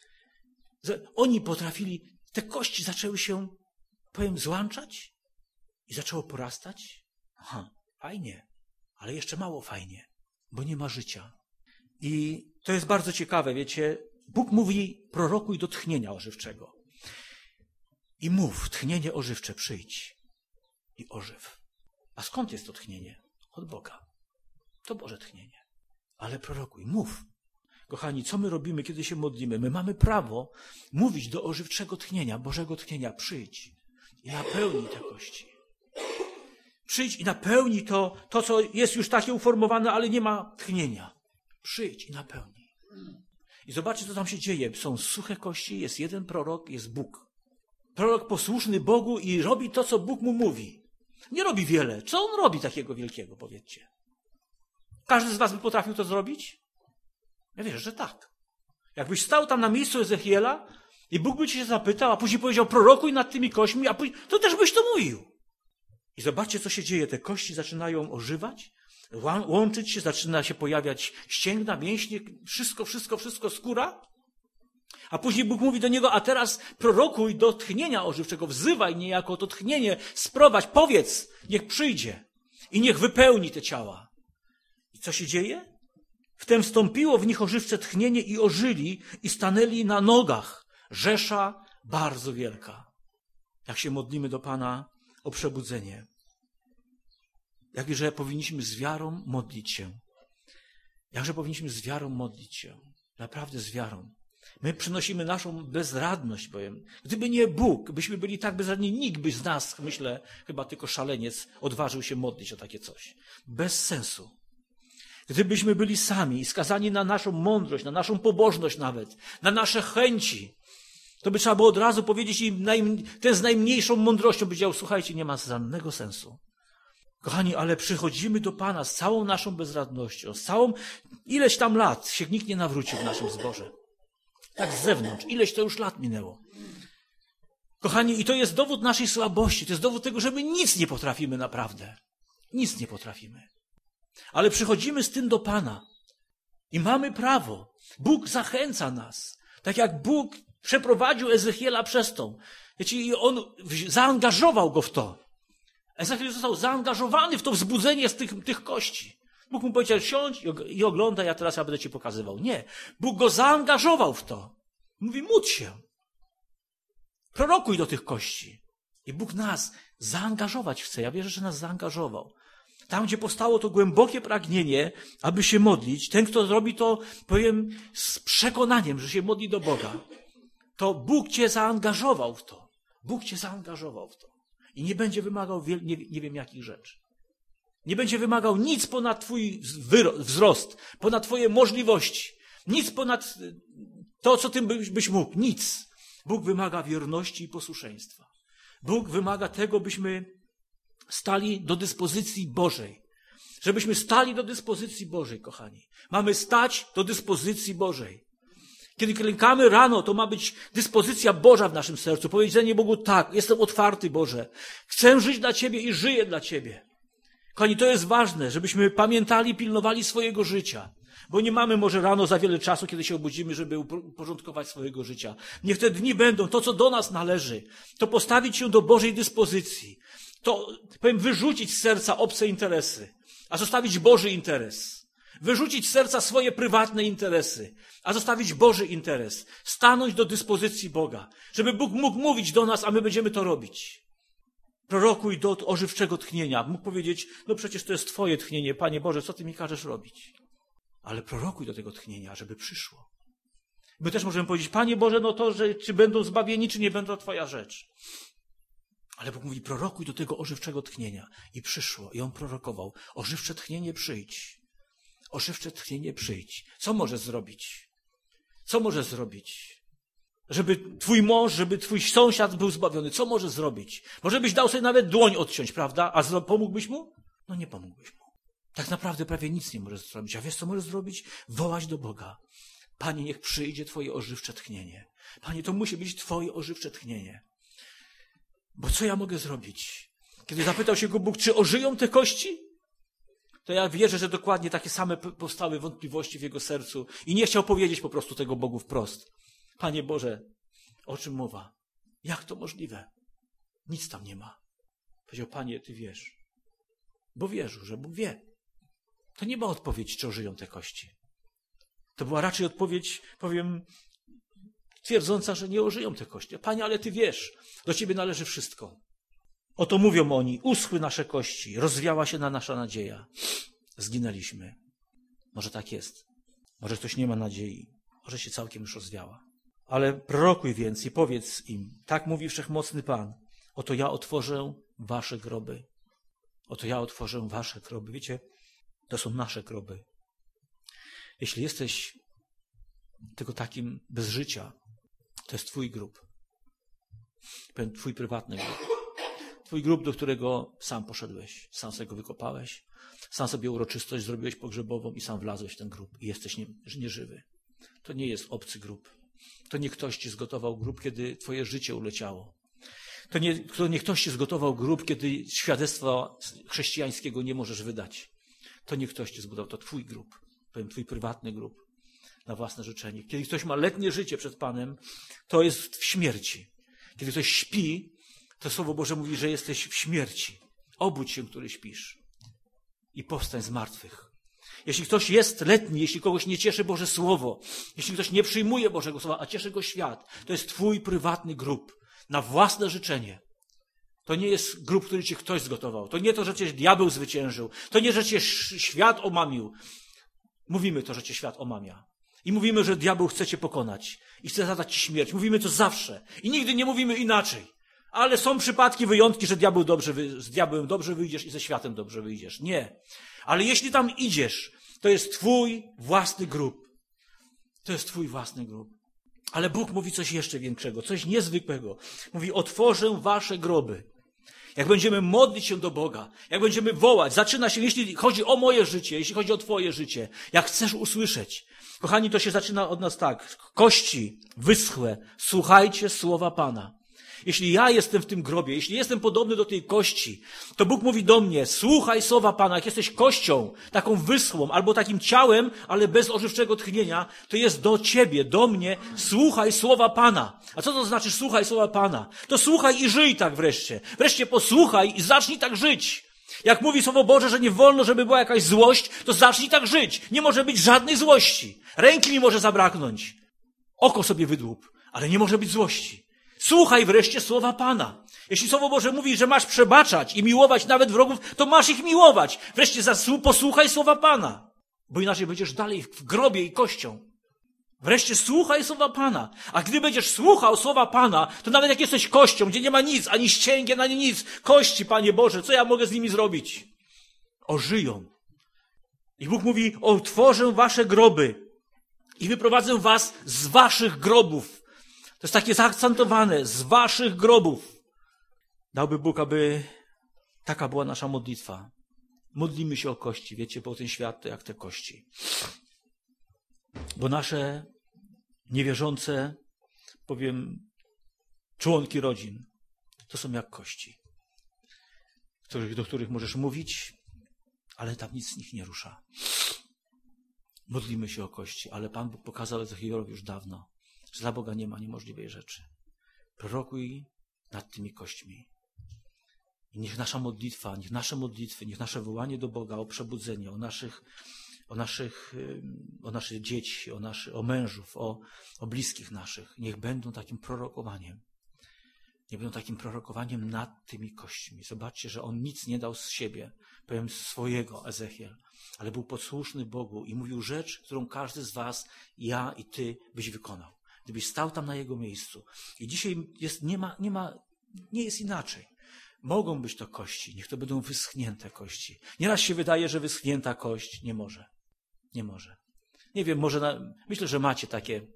oni potrafili, te kości zaczęły się, złączać i zaczęło porastać. Aha, fajnie, ale jeszcze mało fajnie, bo nie ma życia. I to jest bardzo ciekawe, wiecie, Bóg mówi, prorokuj do tchnienia ożywczego. I mów, tchnienie ożywcze, przyjdź i ożyw. A skąd jest to tchnienie? Od Boga. To Boże tchnienie. Ale prorokuj, mów. Kochani, co my robimy, kiedy się modlimy? My mamy prawo mówić do ożywczego tchnienia, Bożego tchnienia. Przyjdź i napełnij te kości. Przyjdź i napełnij to, co jest już takie uformowane, ale nie ma tchnienia. Przyjdź i napełnij. I zobaczcie, co tam się dzieje. Są suche kości, jest jeden prorok, jest Bóg. Prorok posłuszny Bogu i robi to, co Bóg mu mówi. Nie robi wiele. Co on robi takiego wielkiego, powiedzcie? Każdy z was by potrafił to zrobić? Ja wierzę, że tak. Jakbyś stał tam na miejscu Ezechiela i Bóg by cię się zapytał, a później powiedział, prorokuj nad tymi kośćmi, a później, to też byś to mówił. I zobaczcie, co się dzieje. Te kości zaczynają ożywać, łączyć się, zaczyna się pojawiać ścięgna, mięśnie, wszystko, skóra. A później Bóg mówi do niego, a teraz prorokuj do tchnienia ożywczego, wzywaj niejako to tchnienie, sprowadź, powiedz, niech przyjdzie i niech wypełni te ciała. I co się dzieje? Wtem wstąpiło w nich ożywcze tchnienie i ożyli i stanęli na nogach. Rzesza bardzo wielka. Jak się modlimy do Pana o przebudzenie. Jakże powinniśmy z wiarą modlić się. Jakże powinniśmy z wiarą modlić się. Naprawdę z wiarą. My przynosimy naszą bezradność, powiem. Gdyby nie Bóg, byśmy byli tak bezradni, nikt by z nas, myślę, chyba tylko szaleniec, odważył się modlić o takie coś. Bez sensu. Gdybyśmy byli sami i skazani na naszą mądrość, na naszą pobożność nawet, na nasze chęci, to by trzeba było od razu powiedzieć im, ten z najmniejszą mądrością powiedział, słuchajcie, nie ma żadnego sensu. Kochani, ale przychodzimy do Pana z całą naszą bezradnością, z całą ileś tam lat się nikt nie nawrócił w naszym zborze. Tak z zewnątrz. Ileś to już lat minęło. Kochani, i to jest dowód naszej słabości. To jest dowód tego, że my nic nie potrafimy naprawdę. Nic nie potrafimy. Ale przychodzimy z tym do Pana. I mamy prawo. Bóg zachęca nas. Tak jak Bóg przeprowadził Ezechiela przez to. Wiecie, i on zaangażował go w to. Ezechiel został zaangażowany w to wzbudzenie z tych kości. Bóg mu powiedział, siądź i oglądaj, ja będę ci pokazywał. Nie. Bóg go zaangażował w to. Mówi, módl się. Prorokuj do tych kości. I Bóg nas zaangażować chce. Ja wierzę, że nas zaangażował. Tam, gdzie powstało to głębokie pragnienie, aby się modlić, ten, kto robi to, powiem, z przekonaniem, że się modli do Boga, to Bóg cię zaangażował w to. Bóg cię zaangażował w to. I nie będzie wymagał nie wiem jakich rzeczy. Nie będzie wymagał nic ponad twój wzrost, ponad twoje możliwości. Nic ponad to, co ty byś mógł. Nic. Bóg wymaga wierności i posłuszeństwa. Bóg wymaga tego, byśmy stali do dyspozycji Bożej. Żebyśmy stali do dyspozycji Bożej, kochani. Mamy stać do dyspozycji Bożej. Kiedy klękamy rano, to ma być dyspozycja Boża w naszym sercu. Powiedzenie Bogu, tak, jestem otwarty, Boże. Chcę żyć dla Ciebie i żyję dla Ciebie. Kochani, to jest ważne, żebyśmy pamiętali, pilnowali swojego życia. Bo nie mamy może rano za wiele czasu, kiedy się obudzimy, żeby uporządkować swojego życia. Niech te dni będą, to co do nas należy, to postawić się do Bożej dyspozycji. To, wyrzucić z serca obce interesy, a zostawić Boży interes. Wyrzucić z serca swoje prywatne interesy, a zostawić Boży interes. Stanąć do dyspozycji Boga, żeby Bóg mógł mówić do nas, a my będziemy to robić. Prorokuj do ożywczego tchnienia. Mógł powiedzieć, no przecież to jest Twoje tchnienie, Panie Boże, co Ty mi każesz robić? Ale prorokuj do tego tchnienia, żeby przyszło. My też możemy powiedzieć, Panie Boże, no to, że czy będą zbawieni, czy nie będą, to Twoja rzecz. Ale Bóg mówi, prorokuj do tego ożywczego tchnienia. I przyszło. I On prorokował. Ożywcze tchnienie przyjdź. Ożywcze tchnienie przyjdź. Co może zrobić? Co może zrobić? Żeby twój mąż, żeby twój sąsiad był zbawiony. Co może zrobić? Może byś dał sobie nawet dłoń odciąć, prawda? A pomógłbyś mu? No nie pomógłbyś mu. Tak naprawdę prawie nic nie możesz zrobić. A wiesz, co możesz zrobić? Wołać do Boga. Panie, niech przyjdzie Twoje ożywcze tchnienie. Panie, to musi być Twoje ożywcze tchnienie. Bo co ja mogę zrobić? Kiedy zapytał się go Bóg, czy ożyją te kości? To ja wierzę, że dokładnie takie same powstały wątpliwości w jego sercu i nie chciał powiedzieć po prostu tego Bogu wprost. Panie Boże, o czym mowa? Jak to możliwe? Nic tam nie ma. Powiedział, Panie, Ty wiesz. Bo wierzył, że Bóg wie. To nie była odpowiedź, czy ożyją te kości. To była raczej odpowiedź, powiem, twierdząca, że nie ożyją te kości. Panie, ale Ty wiesz, do Ciebie należy wszystko. Oto mówią oni, uschły nasze kości, rozwiała się nasza nadzieja. Zginęliśmy. Może tak jest. Może ktoś nie ma nadziei. Może się całkiem już rozwiała. Ale prorokuj więc i powiedz im, tak mówi Wszechmocny Pan, oto ja otworzę wasze groby. Oto ja otworzę wasze groby. Wiecie, to są nasze groby. Jeśli jesteś tylko takim bez życia, to jest twój grób. Twój prywatny grób. Twój grób, do którego sam poszedłeś, sam sobie go wykopałeś, sam sobie uroczystość zrobiłeś pogrzebową i sam wlazłeś w ten grób i jesteś nieżywy. To nie jest obcy grób. To nie ktoś ci zgotował grób, kiedy twoje życie uleciało. To nie ktoś ci zgotował grób, kiedy świadectwa chrześcijańskiego nie możesz wydać. To nie ktoś ci zgotował, to twój grób. Powiem, twój prywatny grób na własne życzenie. Kiedy ktoś ma letnie życie przed Panem, to jest w śmierci. Kiedy ktoś śpi, to Słowo Boże mówi, że jesteś w śmierci. Obudź się, który śpisz i powstań z martwych. Jeśli ktoś jest letni, jeśli kogoś nie cieszy Boże Słowo, jeśli ktoś nie przyjmuje Bożego Słowa, a cieszy go świat, to jest twój prywatny grób na własne życzenie. To nie jest grób, który ci ktoś zgotował. To nie to, że cię diabeł zwyciężył. To nie, że cię świat omamił. Mówimy to, że cię świat omamia. I mówimy, że diabeł chce cię pokonać i chce zadać ci śmierć. Mówimy to zawsze. I nigdy nie mówimy inaczej. Ale są przypadki, wyjątki, że z diabłem dobrze wyjdziesz i ze światem dobrze wyjdziesz. Nie. Ale jeśli tam idziesz, to jest twój własny grób. To jest twój własny grób. Ale Bóg mówi coś jeszcze większego, coś niezwykłego. Mówi, otworzę wasze groby. Jak będziemy modlić się do Boga, jak będziemy wołać, zaczyna się, jeśli chodzi o moje życie, jeśli chodzi o twoje życie, jak chcesz usłyszeć. Kochani, to się zaczyna od nas tak. Kości wyschłe, słuchajcie słowa Pana. Jeśli ja jestem w tym grobie, jeśli jestem podobny do tej kości, to Bóg mówi do mnie, słuchaj słowa Pana. Jak jesteś kością, taką wyschłą, albo takim ciałem, ale bez ożywczego tchnienia, to jest do ciebie, do mnie, słuchaj słowa Pana. A co to znaczy słuchaj słowa Pana? To słuchaj i żyj tak wreszcie. Wreszcie posłuchaj i zacznij tak żyć. Jak mówi Słowo Boże, że nie wolno, żeby była jakaś złość, to zacznij tak żyć. Nie może być żadnej złości. Ręki mi może zabraknąć. Oko sobie wydłup, ale nie może być złości. Słuchaj wreszcie słowa Pana. Jeśli Słowo Boże mówi, że masz przebaczać i miłować nawet wrogów, to masz ich miłować. Wreszcie posłuchaj słowa Pana, bo inaczej będziesz dalej w grobie i kością. Wreszcie słuchaj słowa Pana. A gdy będziesz słuchał słowa Pana, to nawet jak jesteś kością, gdzie nie ma nic, ani ścięgien, ani nic, kości, Panie Boże, co ja mogę z nimi zrobić? Ożyją. I Bóg mówi, otworzę wasze groby i wyprowadzę was z waszych grobów. To jest takie zaakcentowane, z waszych grobów. Dałby Bóg, aby taka była nasza modlitwa. Modlimy się o kości, wiecie, bo ten świat to jak te kości. Bo nasze niewierzące, powiem, członki rodzin, to są jak kości, do których możesz mówić, ale tam nic z nich nie rusza. Modlimy się o kości, ale Pan Bóg pokazał Ezechielowi już dawno, że dla Boga nie ma niemożliwej rzeczy. Prorokuj nad tymi kośćmi. I niech nasza modlitwa, niech nasze modlitwy, niech nasze wołanie do Boga o przebudzenie, o nasze dzieci, o mężów, o bliskich naszych, niech będą takim prorokowaniem. Niech będą takim prorokowaniem nad tymi kośćmi. Zobaczcie, że on nic nie dał z siebie, powiem swojego, Ezechiel, ale był posłuszny Bogu i mówił rzecz, którą każdy z was, ja i ty, byś wykonał. Gdybyś stał tam na jego miejscu. I dzisiaj nie jest inaczej. Mogą być to kości, niech to będą wyschnięte kości. Nieraz się wydaje, że wyschnięta kość nie może. Nie może. Nie wiem, myślę, że macie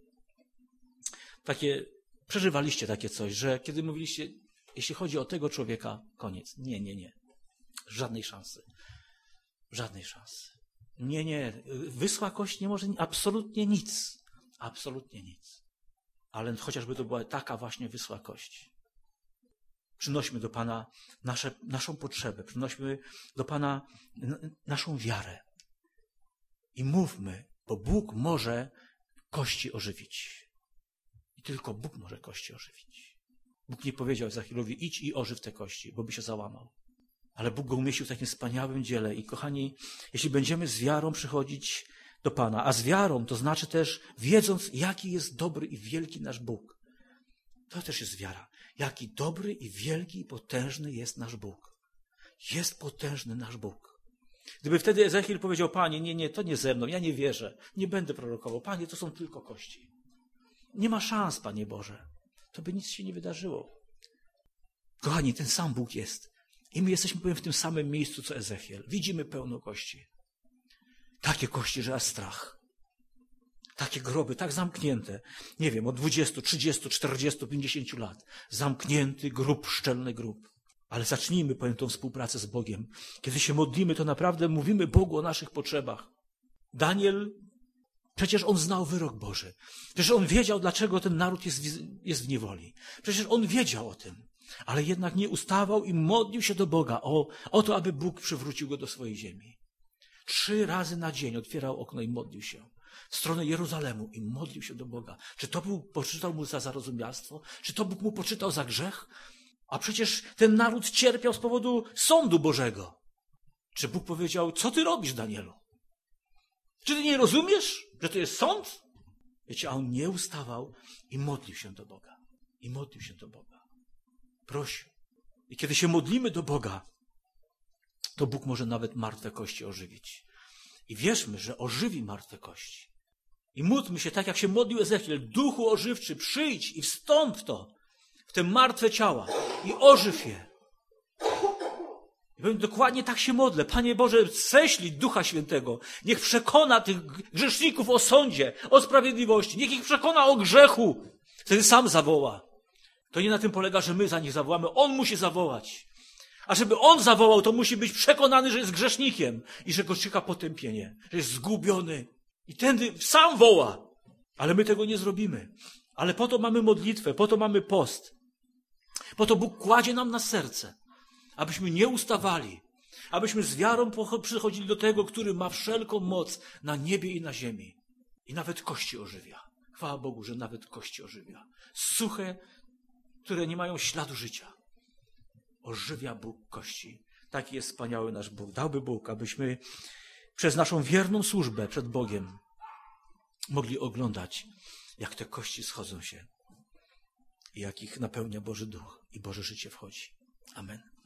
takie, przeżywaliście takie coś, że kiedy mówiliście, jeśli chodzi o tego człowieka, koniec. Nie. Żadnej szansy. Żadnej szansy. Nie. Wyschła kość nie może absolutnie nic. Absolutnie nic. Ale chociażby to była taka właśnie wysła kości. Przynośmy do Pana naszą potrzebę, przynośmy do Pana naszą wiarę. I mówmy, bo Bóg może kości ożywić. I tylko Bóg może kości ożywić. Bóg nie powiedział Ezechielowi, idź i ożyw te kości, bo by się załamał. Ale Bóg go umieścił w takim wspaniałym dziele. I kochani, jeśli będziemy z wiarą przychodzić do Pana, a z wiarą to znaczy też wiedząc, jaki jest dobry i wielki nasz Bóg. To też jest wiara. Jaki dobry i wielki i potężny jest nasz Bóg. Jest potężny nasz Bóg. Gdyby wtedy Ezechiel powiedział, Panie, nie, to nie ze mną, ja nie wierzę, nie będę prorokował. Panie, to są tylko kości. Nie ma szans, Panie Boże. To by nic się nie wydarzyło. Kochani, ten sam Bóg jest. I my jesteśmy, powiem, w tym samym miejscu, co Ezechiel. Widzimy pełno kości. Takie kości, że aż strach. Takie groby, tak zamknięte. Nie wiem, od 20, 30, 40, 50 lat. Zamknięty grób, szczelny grób. Ale zacznijmy, powiem, tą współpracę z Bogiem. Kiedy się modlimy, to naprawdę mówimy Bogu o naszych potrzebach. Daniel, przecież on znał wyrok Boży. Przecież on wiedział, dlaczego ten naród jest w niewoli. Przecież on wiedział o tym. Ale jednak nie ustawał i modlił się do Boga o to, aby Bóg przywrócił go do swojej ziemi. 3 razy na dzień otwierał okno i modlił się w stronę Jeruzalemu i modlił się do Boga. Czy to Bóg poczytał mu za zarozumialstwo? Czy to Bóg mu poczytał za grzech? A przecież ten naród cierpiał z powodu sądu Bożego. Czy Bóg powiedział, co ty robisz, Danielu? Czy ty nie rozumiesz, że to jest sąd? Wiecie, a on nie ustawał i modlił się do Boga. I modlił się do Boga. Prosił. I kiedy się modlimy do Boga, to Bóg może nawet martwe kości ożywić. I wierzmy, że ożywi martwe kości. I módlmy się tak, jak się modlił Ezechiel. Duchu ożywczy, przyjdź i wstąp w te martwe ciała i ożyw je. I powiem, dokładnie tak się modlę. Panie Boże, ześlij Ducha Świętego. Niech przekona tych grzeszników o sądzie, o sprawiedliwości. Niech ich przekona o grzechu. Wtedy sam zawoła. To nie na tym polega, że my za nich zawołamy. On musi zawołać. A żeby on zawołał, to musi być przekonany, że jest grzesznikiem i że go czeka potępienie, że jest zgubiony. I tędy sam woła. Ale my tego nie zrobimy. Ale po to mamy modlitwę, po to mamy post. Po to Bóg kładzie nam na serce, abyśmy nie ustawali, abyśmy z wiarą przychodzili do tego, który ma wszelką moc na niebie i na ziemi. I nawet kości ożywia. Chwała Bogu, że nawet kości ożywia. Suche, które nie mają śladu życia. Ożywia Bóg kości. Taki jest wspaniały nasz Bóg. Dałby Bóg, abyśmy przez naszą wierną służbę przed Bogiem mogli oglądać, jak te kości schodzą się i jak ich napełnia Boży Duch i Boże życie wchodzi. Amen.